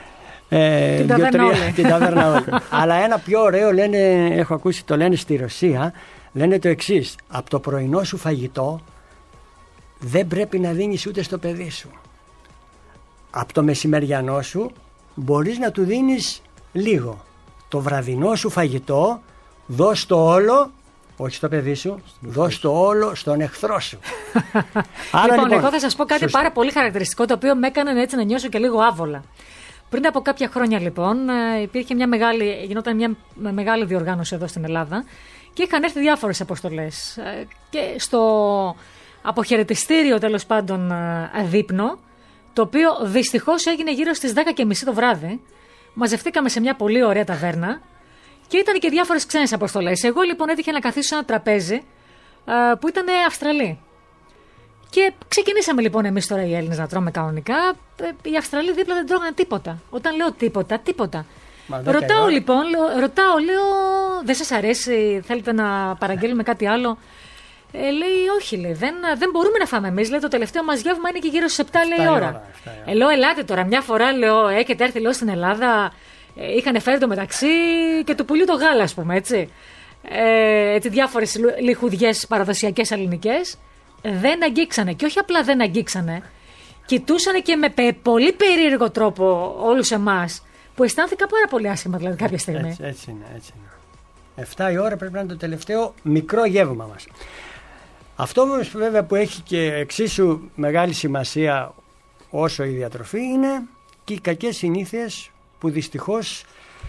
την ταβέρνα όλη. Αλλά ένα πιο ωραίο έχω ακούσει, το λένε στη Ρωσία, λένε το εξής: από το πρωινό σου φαγητό δεν πρέπει να δίνεις ούτε στο παιδί σου. Από το μεσημεριανό σου μπορείς να του δίνεις λίγο. Το βραδινό σου φαγητό δώσ' το όλο, όχι στο παιδί σου, δώσ' το όλο στον εχθρό σου. Λοιπόν, εγώ θα σας πω κάτι πάρα πολύ χαρακτηριστικό, το οποίο με έκανε έτσι να νιώσω και λίγο άβολα. Πριν από κάποια χρόνια λοιπόν γινόταν μια μεγάλη διοργάνωση εδώ στην Ελλάδα και είχαν έρθει διάφορες αποστολές. Και στο αποχαιρετιστήριο τέλος πάντων δείπνο, το οποίο δυστυχώς έγινε γύρω στις 10:30 το βράδυ, μαζευτήκαμε σε μια πολύ ωραία ταβέρνα και ήταν και διάφορες ξένες αποστολές. Εγώ λοιπόν έτυχε να καθίσω σε ένα τραπέζι που ήταν Αυστραλοί. Και ξεκινήσαμε λοιπόν εμείς τώρα οι Έλληνες να τρώμε κανονικά. Οι Αυστραλοί δίπλα δεν τρώγανε τίποτα. Όταν λέω τίποτα. Ρωτάω λοιπόν, λέω, δεν σας αρέσει, θέλετε να παραγγείλουμε κάτι άλλο? Λέει, όχι, λέει, δεν μπορούμε να φάμε εμείς. Λέει, το τελευταίο μας γεύμα είναι και γύρω στις 7 λέει ώρα. Λέω, ελάτε τώρα, μια φορά, λέω, έχετε έρθει, λέω, στην Ελλάδα, είχαν φέρει το μεταξύ και του πουλιού το γάλα, ας πούμε, έτσι. Έτσι διάφορες λιχουδιές παραδοσιακές ελληνικές. Δεν αγγίξανε. Και όχι απλά δεν αγγίξανε. Κοιτούσανε και με πολύ περίεργο τρόπο όλους εμάς. Που αισθάνθηκα πάρα πολύ άσχημα, δηλαδή, κάποια στιγμή. Έτσι είναι. 7 η ώρα πρέπει να είναι το τελευταίο μικρό γεύμα μας. Αυτό όμως βέβαια που έχει και εξίσου μεγάλη σημασία όσο η διατροφή είναι και οι κακές συνήθειες που δυστυχώς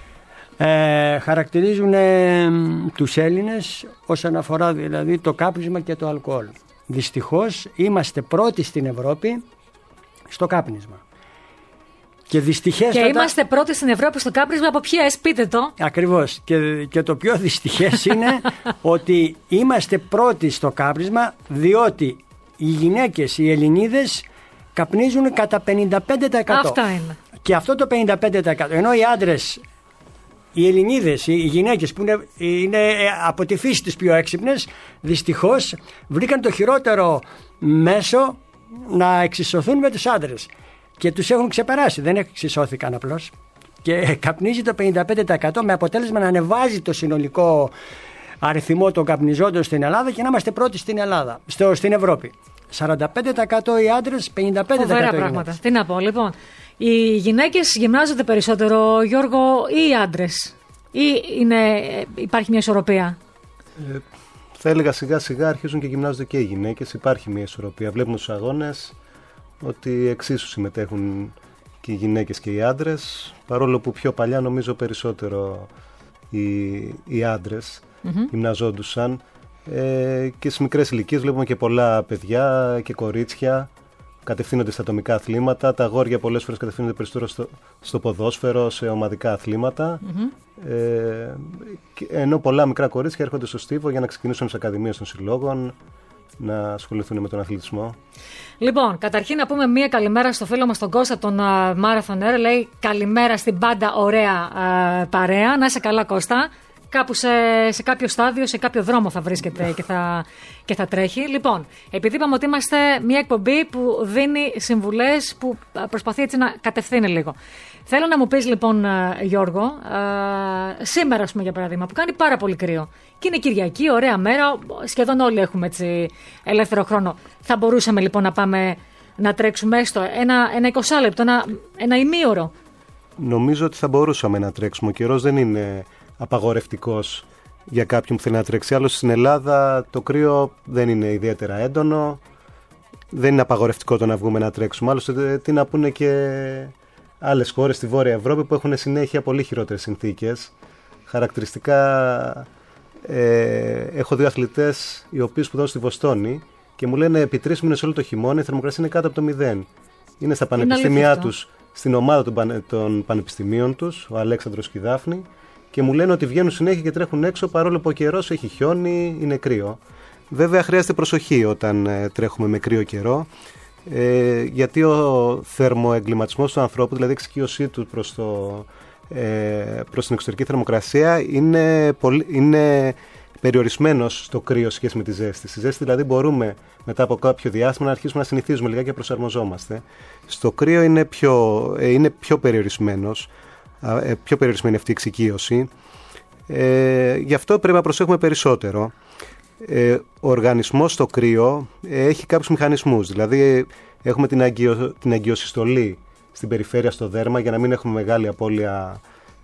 χαρακτηρίζουν τους Έλληνες όσον αφορά δηλαδή το κάπνισμα και το αλκοόλ. Δυστυχώς είμαστε πρώτοι στην Ευρώπη στο κάπνισμα. Και είμαστε πρώτοι στην Ευρώπη στο κάπνισμα από ποιες, πείτε το. Ακριβώς. Και το πιο δυστυχές είναι ότι είμαστε πρώτοι στο κάπνισμα, διότι οι γυναίκες, οι Ελληνίδες καπνίζουν κατά 55%. Αυτά είναι. Και αυτό το 55%, ενώ οι άντρες, οι Ελληνίδες, οι γυναίκες που είναι από τη φύση τους πιο έξυπνες, δυστυχώς βρήκαν το χειρότερο μέσο να εξισωθούν με τους άντρες. Και τους έχουν ξεπεράσει, δεν εξισώθηκαν απλώς. Και καπνίζει το 55% με αποτέλεσμα να ανεβάζει το συνολικό αριθμό των καπνιζόντων στην Ελλάδα και να είμαστε πρώτοι στην Ελλάδα, στην Ευρώπη. 45% οι άντρες, 55% Φοβερά οι πράγματα. Τι να πω, λοιπόν. Οι γυναίκες γυμνάζονται περισσότερο, Γιώργο, ή οι άντρες? Ή υπάρχει μια ισορροπία? Θα έλεγα σιγά σιγά αρχίζουν και γυμνάζονται και οι γυναίκες. Υπάρχει μια ισορροπία. Βλέπουμε τους αγώνες ότι εξίσου συμμετέχουν και οι γυναίκες και οι άντρες, παρόλο που πιο παλιά νομίζω περισσότερο οι άντρες γυμναζόντουσαν, και στις μικρές ηλικίες βλέπουμε και πολλά παιδιά και κορίτσια κατευθύνονται στα ατομικά αθλήματα. Τα αγόρια πολλές φορές κατευθύνονται περισσότερο στο ποδόσφαιρο, σε ομαδικά αθλήματα, ενώ πολλά μικρά κορίτσια έρχονται στο στίβο για να ξεκινήσουν στις ακαδημίες των συλλόγων, να ασχοληθούν με τον αθλητισμό. Λοιπόν, καταρχήν να πούμε μία καλημέρα στο φίλο μας τον Κώστα, τον Marathon Air. Λέει καλημέρα στην πάντα ωραία παρέα. Να είσαι καλά, Κώστα. Κάπου σε κάποιο στάδιο, σε κάποιο δρόμο θα βρίσκεται και θα τρέχει. Λοιπόν, επειδή είπαμε ότι είμαστε μια εκπομπή που δίνει συμβουλές, που προσπαθεί έτσι να κατευθύνει λίγο. Θέλω να μου πεις λοιπόν, Γιώργο, σήμερα, ας πούμε, για παράδειγμα, που κάνει πάρα πολύ κρύο και είναι Κυριακή, ωραία μέρα, σχεδόν όλοι έχουμε έτσι ελεύθερο χρόνο. Θα μπορούσαμε λοιπόν να πάμε να τρέξουμε έστω ένα 20 λεπτό, ένα ημίωρο? Νομίζω ότι θα μπορούσαμε να τρέξουμε. Ο καιρός δεν είναι απαγορευτικός για κάποιον που θέλει να τρέξει. Άλλωστε στην Ελλάδα το κρύο δεν είναι ιδιαίτερα έντονο, δεν είναι απαγορευτικό το να βγούμε να τρέξουμε. Άλλωστε τι να πούνε και άλλες χώρες στη Βόρεια Ευρώπη που έχουν συνέχεια πολύ χειρότερες συνθήκες. Χαρακτηριστικά έχω δύο αθλητές οι οποίοι σπουδάζουν στη Βοστόνη και μου λένε επί 3 μήνες όλο το χειμώνα η θερμοκρασία είναι κάτω από το 0. Είναι στα πανεπιστήμια τους, στην ομάδα των πανεπιστημίων τους, ο Αλέξανδρος και η Δάφνη, και μου λένε ότι βγαίνουν συνέχεια και τρέχουν έξω παρόλο που ο καιρός έχει χιόνι, είναι κρύο. Βέβαια χρειάζεται προσοχή όταν τρέχουμε με κρύο καιρό, γιατί ο θερμοεγκληματισμός του ανθρώπου, δηλαδή η εξοικείωσή του προς την εξωτερική θερμοκρασία είναι περιορισμένος στο κρύο σχέση με τη ζέστη. Στη ζέστη δηλαδή μπορούμε μετά από κάποιο διάστημα να αρχίσουμε να συνηθίζουμε λιγάκι και προσαρμοζόμαστε. Στο κρύο είναι πιο περιορισμένος, πιο περιορισμένη αυτή η εξοικείωση. Γι' αυτό πρέπει να προσέχουμε περισσότερο. Ο οργανισμός στο κρύο έχει κάποιους μηχανισμούς, δηλαδή έχουμε την αγκιοσυστολή στην περιφέρεια στο δέρμα για να μην έχουμε μεγάλη απώλεια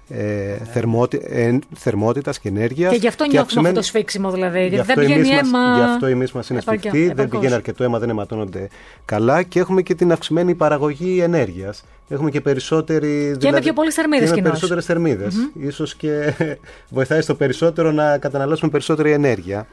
θερμότητας και ενέργειας. Και γι' αυτό νιώθουμε αυτό το σφίξιμο, δηλαδή. Γιατί δεν πηγαίνει αίμα. Γι' αυτό η μύση μας είναι σφιχτή, δεν πηγαίνει αρκετό αίμα, δεν αιματώνονται καλά, και έχουμε και την αυξημένη παραγωγή ενέργειας. Έχουμε και περισσότερη. Και με πιο πολλές θερμίδες κοινώς. Περισσότερες θερμίδες. Ίσως και βοηθάει στο περισσότερο να καταναλώσουμε περισσότερη ενέργεια.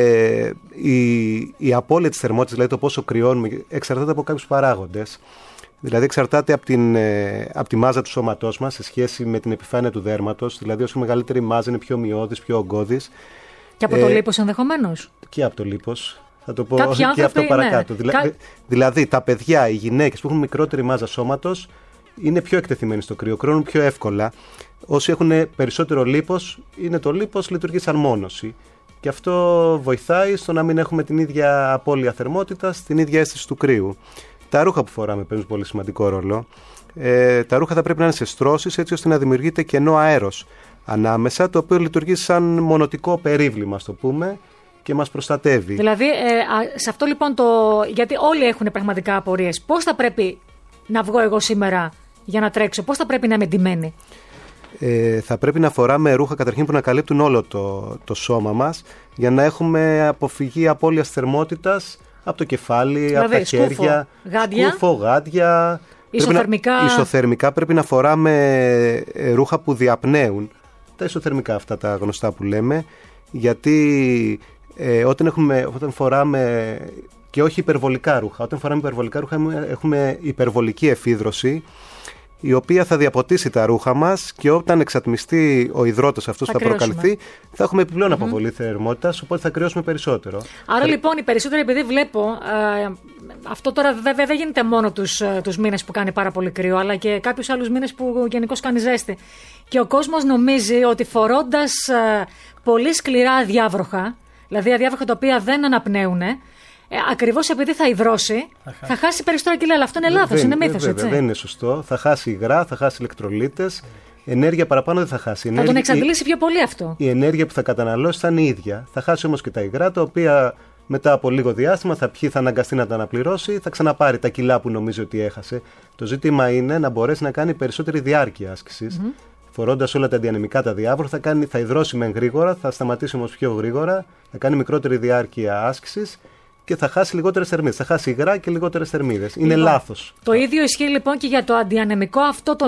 Η απώλεια της θερμότητας, δηλαδή το πόσο κρυώνουμε, εξαρτάται από κάποιους παράγοντες. Δηλαδή εξαρτάται από τη μάζα του σώματός μας σε σχέση με την επιφάνεια του δέρματος. Δηλαδή όσο μεγαλύτερη μάζα είναι πιο ομοιώδης, πιο ογκώδης. Και από το λίπος ενδεχομένως. Και από το λίπος. Θα το πω και αυτό παρακάτω. Ναι. Δηλαδή τα παιδιά, οι γυναίκες που έχουν μικρότερη μάζα σώματος είναι πιο εκτεθειμένοι στο κρύο, κρώνουν πιο εύκολα. Όσοι έχουν περισσότερο λίπος, είναι το λίπος λειτουργεί σαν μόνωση. Και αυτό βοηθάει στο να μην έχουμε την ίδια απώλεια θερμότητας, την ίδια αίσθηση του κρύου. Τα ρούχα που φοράμε παίζουν πολύ σημαντικό ρόλο. Τα ρούχα θα πρέπει να είναι σε στρώσεις έτσι ώστε να δημιουργείται κενό αέρος ανάμεσα, το οποίο λειτουργεί σαν μονοτικό περίβλημα, ας το πούμε, και μας προστατεύει. Δηλαδή, σε αυτό λοιπόν γιατί όλοι έχουν πραγματικά απορίες. Πώς θα πρέπει να βγω εγώ σήμερα για να τρέξω, πώς θα πρέπει να είμαι ντυμένη? Θα πρέπει να φοράμε ρούχα καταρχήν που να καλύπτουν όλο το σώμα μας, για να έχουμε αποφυγή απώλειας θερμότητας από το κεφάλι, δηλαδή, από τα χέρια, σκούφο, γάντια. Ισοθερμικά πρέπει να φοράμε ρούχα που διαπνέουν. Τα ισοθερμικά αυτά τα γνωστά που λέμε, γιατί όταν φοράμε και όχι υπερβολικά ρούχα, όταν φοράμε υπερβολικά ρούχα έχουμε υπερβολική εφίδρωση, η οποία θα διαποτίσει τα ρούχα μας και όταν εξατμιστεί ο υδρότος αυτός που θα προκαλυφθεί, θα έχουμε επιπλέον αποβολή θερμότητας, οπότε θα κρυώσουμε περισσότερο. Άρα λοιπόν οι περισσότεροι, επειδή βλέπω, αυτό τώρα δεν γίνεται μόνο τους μήνες που κάνει πάρα πολύ κρύο, αλλά και κάποιους άλλους μήνες που γενικώς κάνει ζέστη. Και ο κόσμος νομίζει ότι φορώντας πολύ σκληρά αδιάβροχα, δηλαδή αδιάβροχα τα οποία δεν αναπνέουν, ακριβώς επειδή θα υδρώσει, θα χάσει περισσότερα κιλά. Αλλά αυτό είναι λάθος, είναι μύθος, έτσι. Δεν είναι σωστό. Θα χάσει υγρά, θα χάσει ηλεκτρολίτες. Ενέργεια παραπάνω δεν θα χάσει. Θα τον εξαντλήσει πιο πολύ αυτό. Η ενέργεια που θα καταναλώσει θα είναι η ίδια. Θα χάσει όμως και τα υγρά, τα οποία μετά από λίγο διάστημα θα πιει, θα αναγκαστεί να τα αναπληρώσει, θα ξαναπάρει τα κιλά που νομίζει ότι έχασε. Το ζήτημα είναι να μπορέσει να κάνει περισσότερη διάρκεια άσκησης. Φορώντας όλα τα αντιανεμικά τα διάβροχα, θα υδρώσει μεν γρήγορα, θα σταματήσει όμως πιο γρήγορα, θα κάνει μικρότερη διάρκεια άσκησης και θα χάσει λιγότερες θερμίδες. Θα χάσει υγρά και λιγότερες θερμίδες. Είναι λάθος. Το ίδιο ισχύει λοιπόν και για το αντιανεμικό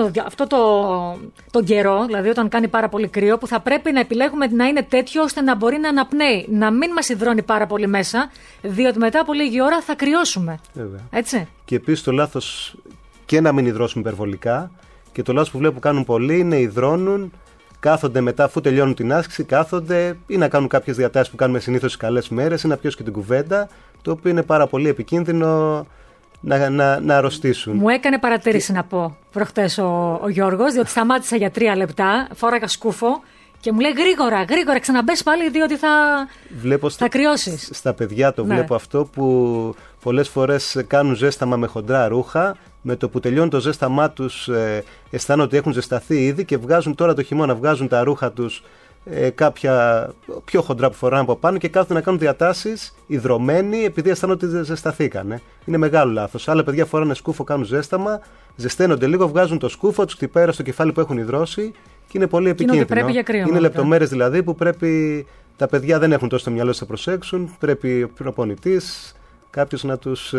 τον καιρό, δηλαδή όταν κάνει πάρα πολύ κρύο, που θα πρέπει να επιλέγουμε να είναι τέτοιο ώστε να μπορεί να αναπνέει. Να μην μας υδρώνει πάρα πολύ μέσα, διότι μετά από λίγη ώρα θα κρυώσουμε. Βέβαια. Έτσι. Και επίσης το λάθος και να μην υδρώσουμε υπερβολικά. Και το λάθος που βλέπω που κάνουν πολλοί είναι υδρώνουν, κάθονται μετά, αφού τελειώνουν την άσκηση, κάθονται ή να κάνουν κάποιες διατάσεις που κάνουμε συνήθως στις καλές μέρες ή να πιώσουν και την κουβέντα, το οποίο είναι πάρα πολύ επικίνδυνο να αρρωστήσουν. Μου έκανε παρατήρηση να πω προχτές ο Γιώργος, διότι σταμάτησα για 3 λεπτά, φόραγα σκούφο και μου λέει γρήγορα, ξαναμπες πάλι, διότι θα κρυώσεις. Στα παιδιά το βλέπω αυτό, που πολλές φορές κάνουν ζέσταμα με χοντρά ρούχα. Με το που τελειώνει το ζέσταμά τους αισθάνονται ότι έχουν ζεσταθεί ήδη και βγάζουν τώρα το χειμώνα, βγάζουν τα ρούχα τους κάποια πιο χοντρά που φοράνε από πάνω και κάθονται να κάνουν διατάσεις υδρωμένοι επειδή αισθάνονται ότι ζεσταθήκανε. Είναι μεγάλο λάθος. Άλλα παιδιά φοράνε σκούφο, κάνουν ζέσταμα, ζεσταίνονται λίγο, βγάζουν το σκούφο, τους χτυπάει στο κεφάλι που έχουν υδρώσει και είναι πολύ επικίνδυνο. Είναι λεπτομέρειες δηλαδή που πρέπει, τα παιδιά δεν έχουν τόσο στο μυαλό τους να προσέξουν, πρέπει ο προπονητής, κάποιος να τους...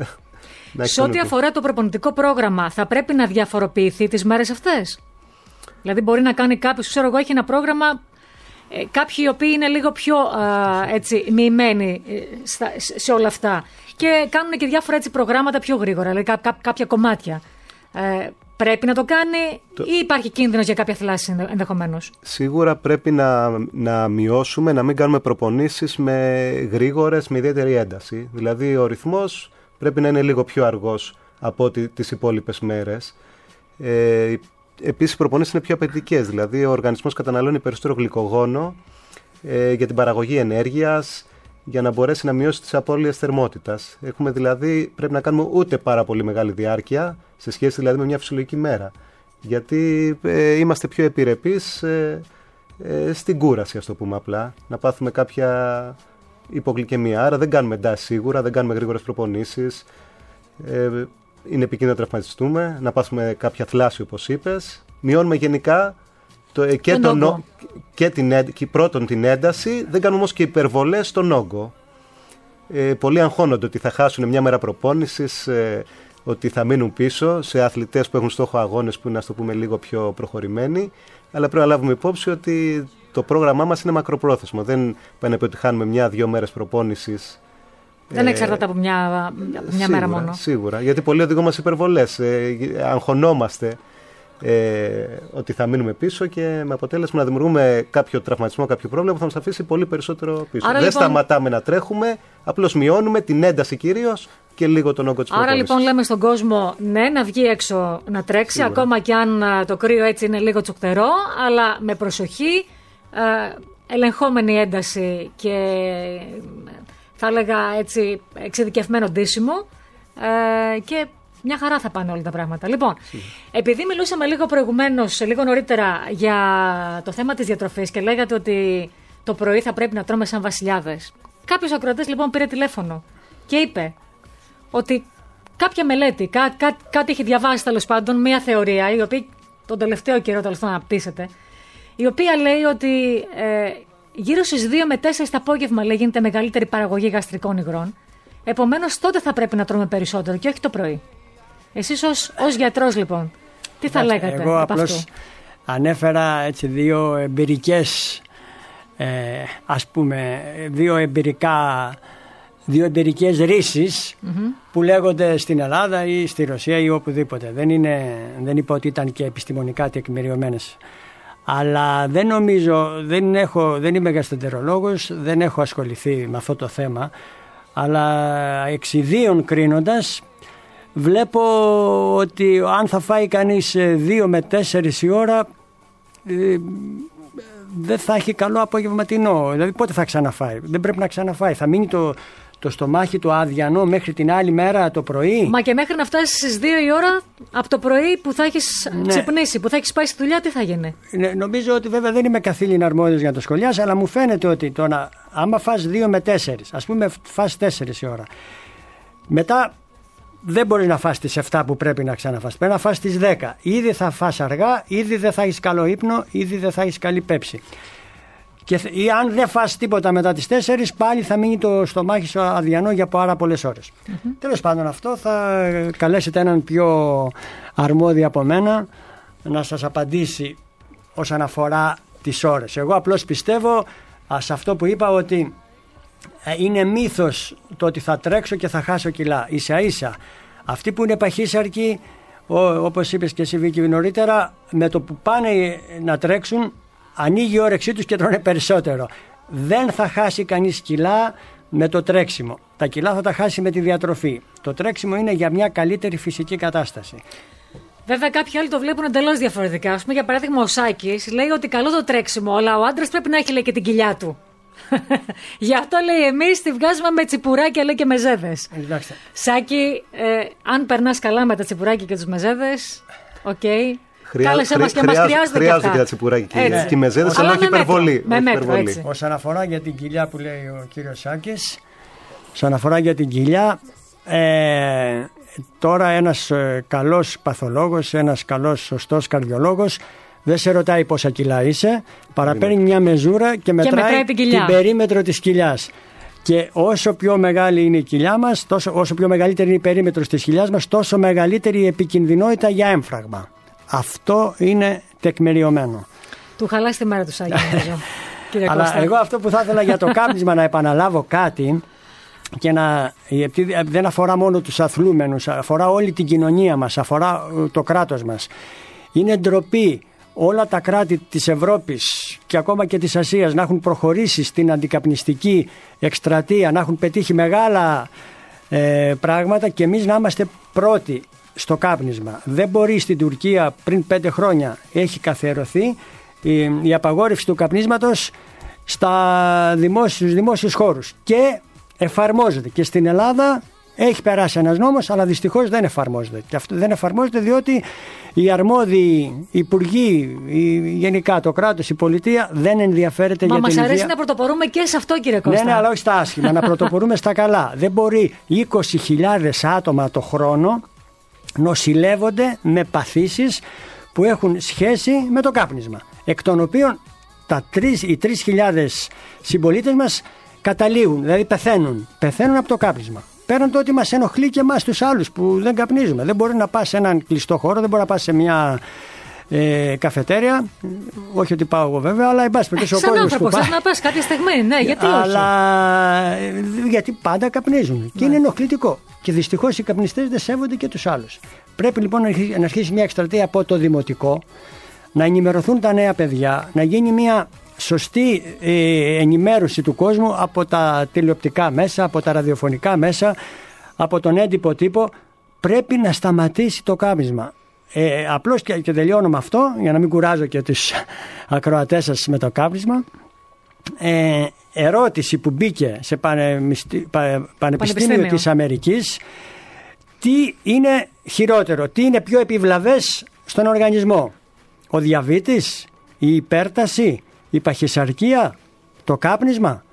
Σε ό,τι αφορά το προπονητικό πρόγραμμα, θα πρέπει να διαφοροποιηθεί τις μέρες αυτές. Δηλαδή, μπορεί να κάνει κάποιος, ξέρω εγώ, έχει ένα πρόγραμμα, κάποιοι οι οποίοι είναι λίγο πιο μοιημένοι σε όλα αυτά. Και κάνουν και διάφορα προγράμματα πιο γρήγορα, δηλαδή κάποια κομμάτια. Πρέπει να το κάνει ή υπάρχει κίνδυνος για κάποια θλάση ενδεχομένως? Σίγουρα πρέπει να μειώσουμε, να μην κάνουμε προπονήσεις γρήγορες, με ιδιαίτερη ένταση. Δηλαδή, ο ρυθμός πρέπει να είναι λίγο πιο αργός από τις υπόλοιπες μέρες. Επίσης, οι προπονήσεις είναι πιο απαιτητικές. Δηλαδή, ο οργανισμός καταναλώνει περισσότερο γλυκογόνο για την παραγωγή ενέργειας, για να μπορέσει να μειώσει τις απώλειες θερμότητας. Πρέπει να κάνουμε ούτε πάρα πολύ μεγάλη διάρκεια, σε σχέση δηλαδή με μια φυσιολογική μέρα. Γιατί είμαστε πιο επιρρεπείς στην κούραση, ας το πούμε απλά. Να πάθουμε κάποια υπογλυκαιμία. Άρα δεν κάνουμε εντάσεις σίγουρα, δεν κάνουμε γρήγορες προπονήσεις. Είναι επικίνδυνο να τραυματιστούμε, να πάθουμε κάποια θλάση όπως είπες. Μειώνουμε γενικά πρώτον την ένταση, δεν κάνουμε όμως και υπερβολές στον όγκο. Πολλοί αγχώνονται ότι θα χάσουν μια μέρα προπόνησης, ότι θα μείνουν πίσω σε αθλητές που έχουν στόχο αγώνες που είναι, ας το πούμε, λίγο πιο προχωρημένοι. Αλλά πρέπει να λάβουμε υπόψη ότι το πρόγραμμά μας είναι μακροπρόθεσμο. Δεν πάει να πει ότι χάνουμε 1-2 μέρες προπόνησης Δεν εξαρτάται από μια μέρα μόνο. Σίγουρα. Γιατί πολλοί οδηγούμαστε υπερβολές. Αγχωνόμαστε ότι θα μείνουμε πίσω και με αποτέλεσμα να δημιουργούμε κάποιο τραυματισμό, κάποιο πρόβλημα που θα μας αφήσει πολύ περισσότερο πίσω. Άρα, δεν λοιπόν, σταματάμε να τρέχουμε, απλώς μειώνουμε την ένταση κυρίως και λίγο τον όγκο της προπόνησης. Άρα λοιπόν λέμε στον κόσμο ναι, να βγει έξω να τρέξει, σίγουρα, ακόμα και αν το κρύο έτσι είναι λίγο τσουκτερό, αλλά με προσοχή, ελεγχόμενη ένταση και θα έλεγα έτσι εξειδικευμένο ντύσιμο και μια χαρά θα πάνε όλα τα πράγματα. Λοιπόν, επειδή μιλούσαμε λίγο προηγουμένως, λίγο νωρίτερα για το θέμα της διατροφής και λέγατε ότι το πρωί θα πρέπει να τρώμε σαν βασιλιάδες. Κάποιος ακροατής λοιπόν πήρε τηλέφωνο και είπε ότι κάποια μελέτη, κάτι έχει διαβάσει τέλος πάντων, μια θεωρία, η οποία τον τελευταίο καιρό τέλος πάντων αναπτύσσεται, η οποία λέει ότι γύρω στις 2 με 4 το απόγευμα γίνεται μεγαλύτερη παραγωγή γαστρικών υγρών. Επομένως τότε θα πρέπει να τρώμε περισσότερο και όχι το πρωί. Εσείς ως γιατρός λοιπόν, τι θα λέγατε? Εγώ απλώς ανέφερα έτσι δύο εμπειρικές ρίσεις που λέγονται στην Ελλάδα ή στη Ρωσία ή οπουδήποτε. Δεν είπα ότι ήταν και επιστημονικά τεκμηριωμένες. Αλλά δεν νομίζω, δεν είμαι γαστρεντερολόγος, δεν έχω ασχοληθεί με αυτό το θέμα, αλλά εξιδίων κρίνοντας βλέπω ότι αν θα φάει κανείς 2 με 4 η ώρα δεν θα έχει καλό απογευματινό. Δηλαδή πότε θα ξαναφάει? Δεν πρέπει να ξαναφάει. Θα μείνει το στομάχι του αδιανό μέχρι την άλλη μέρα το πρωί. Μα και μέχρι να φτάσεις στις 2 η ώρα από το πρωί που θα έχεις ξυπνήσει, που θα έχεις πάει στη δουλειά, τι θα γίνει? Νομίζω ότι βέβαια δεν είμαι καθήλυνα αρμόδιος για το σχολιάσω, αλλά μου φαίνεται ότι άμα φας 2 με 4, ας πούμε φας 4 η ώρα, μετά δεν μπορείς να φας τις 7 που πρέπει να ξαναφας. Πρέπει να φας τις 10. Ήδη θα φας αργά, ήδη δεν θα έχεις καλό ύπνο, ήδη δεν θα έχεις καλή πέψη. Ή αν δεν φας τίποτα μετά τις 4, πάλι θα μείνει το στομάχι σου αδιανό για πάρα πολλές ώρες. Τέλος πάντων, αυτό θα καλέσετε έναν πιο αρμόδιο από μένα να σας απαντήσει όσον αφορά τις ώρες. Εγώ απλώς πιστεύω σε αυτό που είπα, ότι είναι μύθος το ότι θα τρέξω και θα χάσω κιλά. Ίσα-ίσα αυτοί που είναι παχύσαρκοι, όπως είπες και εσύ Βίκη νωρίτερα, με το που πάνε να τρέξουν ανοίγει η όρεξή τους και τρώνε περισσότερο. Δεν θα χάσει κανείς κιλά με το τρέξιμο. Τα κιλά θα τα χάσει με τη διατροφή. Το τρέξιμο είναι για μια καλύτερη φυσική κατάσταση. Βέβαια, κάποιοι άλλοι το βλέπουν εντελώς διαφορετικά. Ας πούμε, για παράδειγμα, ο Σάκης λέει ότι καλό το τρέξιμο, αλλά ο άντρας πρέπει να έχει, λέει, και την κοιλιά του. Γι' αυτό, λέει, εμείς τη βγάζουμε με τσιπουράκια, λέει, και μεζέδες. Σάκη, αν περνάς καλά με τα τσιπουράκια και τους μεζέδες, οκ. Κάλεσέ μας και μας χρειάζεται και τα τσιπουράκια και οι μεζέδες, αλλά όχι υπερβολή. Με μέτρο, έτσι. Όσον αφορά για την κοιλιά που λέει ο κύριος Σάκης, όσον αφορά για την κοιλιά, τώρα ένας καλός παθολόγος, ένας καλός σωστός καρδιολόγος δεν σε ρωτάει πόσα κιλά είσαι, παραπαίρνει μια μεζούρα και μετράει την περίμετρο της κοιλιάς. Και όσο πιο μεγάλη είναι η κοιλιά μας, όσο πιο μεγαλύτερη είναι η περίμετρος της κοιλιάς μας, τόσο μεγαλύτερη η επικινδυνότητα για έμφραγμα. Αυτό είναι τεκμηριωμένο. Του χαλάσει τη μέρα του Σάκη, νομίζω. Αλλά εγώ αυτό που θα ήθελα για το κάπνισμα να επαναλάβω κάτι, και δεν αφορά μόνο τους αθλούμενους, αφορά όλη την κοινωνία μας, αφορά το κράτος μας. Είναι ντροπή όλα τα κράτη της Ευρώπης και ακόμα και της Ασίας να έχουν προχωρήσει στην αντικαπνιστική εκστρατεία, να έχουν πετύχει μεγάλα πράγματα και εμείς να είμαστε πρώτοι στο κάπνισμα. Δεν μπορεί στην Τουρκία πριν 5 χρόνια έχει καθιερωθεί η απαγόρευση του καπνίσματος στους δημόσιους χώρους και εφαρμόζεται. Και στην Ελλάδα έχει περάσει ένας νόμος, αλλά δυστυχώς δεν εφαρμόζεται. Και αυτό δεν εφαρμόζεται διότι οι αρμόδιοι υπουργοί, γενικά το κράτος, η πολιτεία δεν ενδιαφέρεται για την υγεία. Μα μας αρέσει να πρωτοπορούμε και σε αυτό, κύριε Κώστα. Ναι, αλλά όχι στα άσχημα, να πρωτοπορούμε στα καλά. Δεν μπορεί 20.000 άτομα το χρόνο νοσηλεύονται με παθήσεις που έχουν σχέση με το κάπνισμα, εκ των οποίων οι 3.000 συμπολίτες μας καταλήγουν, δηλαδή πεθαίνουν από το κάπνισμα. Πέραν το ότι μας ενοχλεί και εμάς τους άλλους που δεν καπνίζουμε. Δεν μπορεί να πας σε έναν κλειστό χώρο, δεν μπορεί να πας σε μια καφετέρια. Όχι ότι πάω εγώ βέβαια, αλλά εν πάση περιπτώσει ο κόσμος που πάει. Να πας κάποια στιγμή, ναι, γιατί όχι. Αλλά γιατί πάντα καπνίζουν και είναι ενοχλητικό. Και δυστυχώς οι καπνιστές δεν σέβονται και τους άλλους. Πρέπει λοιπόν να αρχίσει μια εκστρατεία από το δημοτικό, να ενημερωθούν τα νέα παιδιά, να γίνει μια σωστή ενημέρωση του κόσμου από τα τηλεοπτικά μέσα, από τα ραδιοφωνικά μέσα, από τον έντυπο τύπο. Πρέπει να σταματήσει το κάπνισμα. Απλώς και τελειώνω με αυτό, για να μην κουράζω και τους ακροατές σας με το κάπνισμα. Ερώτηση που μπήκε σε Πανεπιστήμιο της Αμερικής: τι είναι χειρότερο, τι είναι πιο επιβλαβές στον οργανισμό, ο διαβήτης, η υπέρταση, η παχυσαρκία, το κάπνισμα?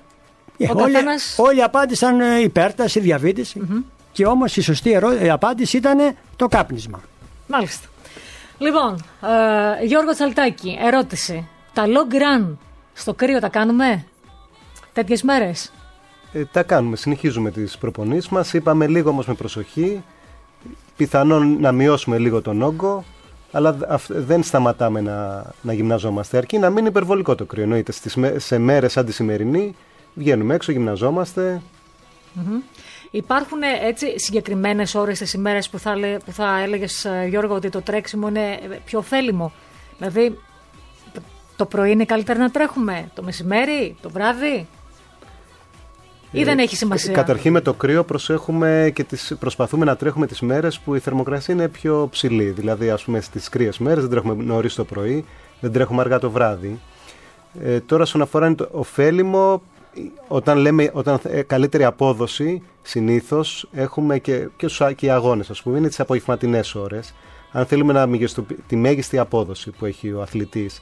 Όλοι απάντησαν υπέρταση, διαβήτης. Και όμως η σωστή απάντηση ήταν το κάπνισμα. Μάλιστα. Λοιπόν, Γιώργο Τσαλτάκη, ερώτηση. Τα long run στο κρύο τα κάνουμε τέτοιες μέρες? Τα κάνουμε, συνεχίζουμε τις προπονήσεις μας. Είπαμε λίγο όμως με προσοχή. Πιθανόν να μειώσουμε λίγο τον όγκο, αλλά δεν σταματάμε να γυμναζόμαστε. Αρκεί να μην είναι υπερβολικό το κρύο. Εννοείται σε μέρες σαν τη σημερινή βγαίνουμε έξω, γυμναζόμαστε. Υπάρχουν έτσι συγκεκριμένες ώρες τις ημέρες που θα έλεγες, Γιώργο, ότι το τρέξιμο είναι πιο ωφέλιμο? Δηλαδή το πρωί είναι καλύτερα να τρέχουμε, το μεσημέρι, το βράδυ, ή δεν έχει σημασία? Καταρχήν με το κρύο προσέχουμε και προσπαθούμε να τρέχουμε τις μέρες που η θερμοκρασία είναι πιο ψηλή. Δηλαδή ας πούμε στις κρύες μέρες δεν τρέχουμε νωρίς το πρωί, δεν τρέχουμε αργά το βράδυ. Τώρα όσον αφορά το ωφέλιμο, όταν λέμε καλύτερη απόδοση, συνήθως έχουμε και οι αγώνες, ας πούμε, είναι τις απογευματινές ώρες. Αν θέλουμε να μεγιστοποιήσουμε τη μέγιστη απόδοση που έχει ο αθλητής.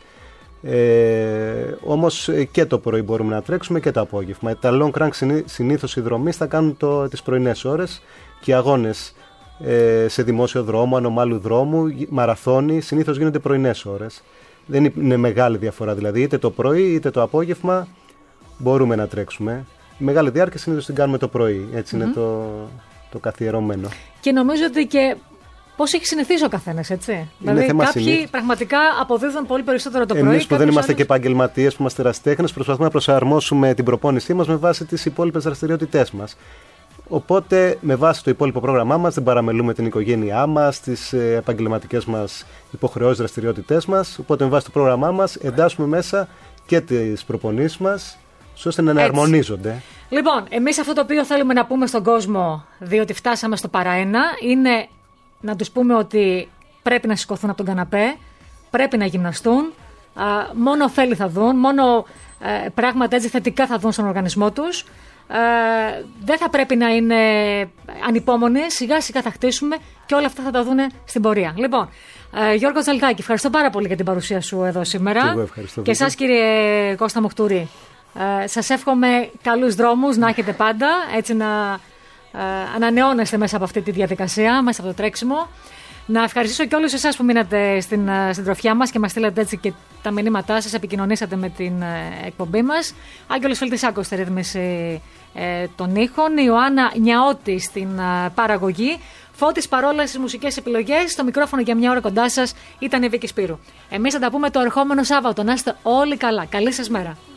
Όμως και το πρωί μπορούμε να τρέξουμε και το απόγευμα. Τα long run συνήθως οι δρομείς θα κάνουν τις πρωινές ώρες, και οι αγώνες σε δημόσιο δρόμο, ανωμάλου δρόμου, μαραθώνι, συνήθως γίνονται πρωινές ώρες. Δεν είναι μεγάλη διαφορά, δηλαδή είτε το πρωί είτε το απόγευμα μπορούμε να τρέξουμε. Η μεγάλη διάρκεια συνήθως την κάνουμε το πρωί. Έτσι είναι το καθιερωμένο. Και νομίζω ότι και πώς έχει συνηθίσει ο καθένας, έτσι. Δηλαδή κάποιοι πραγματικά αποδίδουν πολύ περισσότερο το πρωί. Εμείς που δεν είμαστε και επαγγελματίες, που είμαστε ερασιτέχνες, προσπαθούμε να προσαρμόσουμε την προπόνησή μας με βάση τις υπόλοιπες δραστηριότητές μας. Οπότε, με βάση το υπόλοιπο πρόγραμμά μας, δεν παραμελούμε την οικογένειά μας, τις επαγγελματικές μας υποχρεώσεις, δραστηριότητές μας. Οπότε, με βάση το πρόγραμμά μας, εντάσσουμε μέσα και τις προπονήσεις μας, ώστε να εναρμονίζονται. Λοιπόν, εμείς αυτό το οποίο θέλουμε να πούμε στον κόσμο, διότι φτάσαμε στο παραένα, είναι να τους πούμε ότι πρέπει να σηκωθούν από τον καναπέ, πρέπει να γυμναστούν, μόνο ωφέλη θα δουν, μόνο πράγματα έτσι θετικά θα δουν στον οργανισμό τους. Δεν θα πρέπει να είναι ανυπόμονες, σιγά σιγά θα χτίσουμε και όλα αυτά θα τα δουν στην πορεία. Λοιπόν, Γιώργο Τσαλτάκη, ευχαριστώ πάρα πολύ για την παρουσία σου εδώ σήμερα. Και εγώ ευχαριστώ. Και εσάς, κύριε Κώστα Μουχτούρη, σας εύχομαι καλούς δρόμους να έχετε πάντα, έτσι να ανανεώνεστε μέσα από αυτή τη διαδικασία, μέσα από το τρέξιμο. Να ευχαριστήσω και όλους εσάς που μείνατε στην συντροφιά μας και μας στείλατε έτσι και τα μηνύματά σας, επικοινωνήσατε με την εκπομπή μας. Άγγελος Φελτισάκος στη ρύθμιση των ήχων, Ιωάννα Νιαώτη στην παραγωγή, Φώτης Παρόλας στις μουσικές επιλογές, στο μικρόφωνο για μια ώρα κοντά σας ήταν η Βίκη Σπύρου. Εμείς θα τα πούμε το ερχόμενο Σάββατο. Να είστε όλοι καλά. Καλή σας μέρα.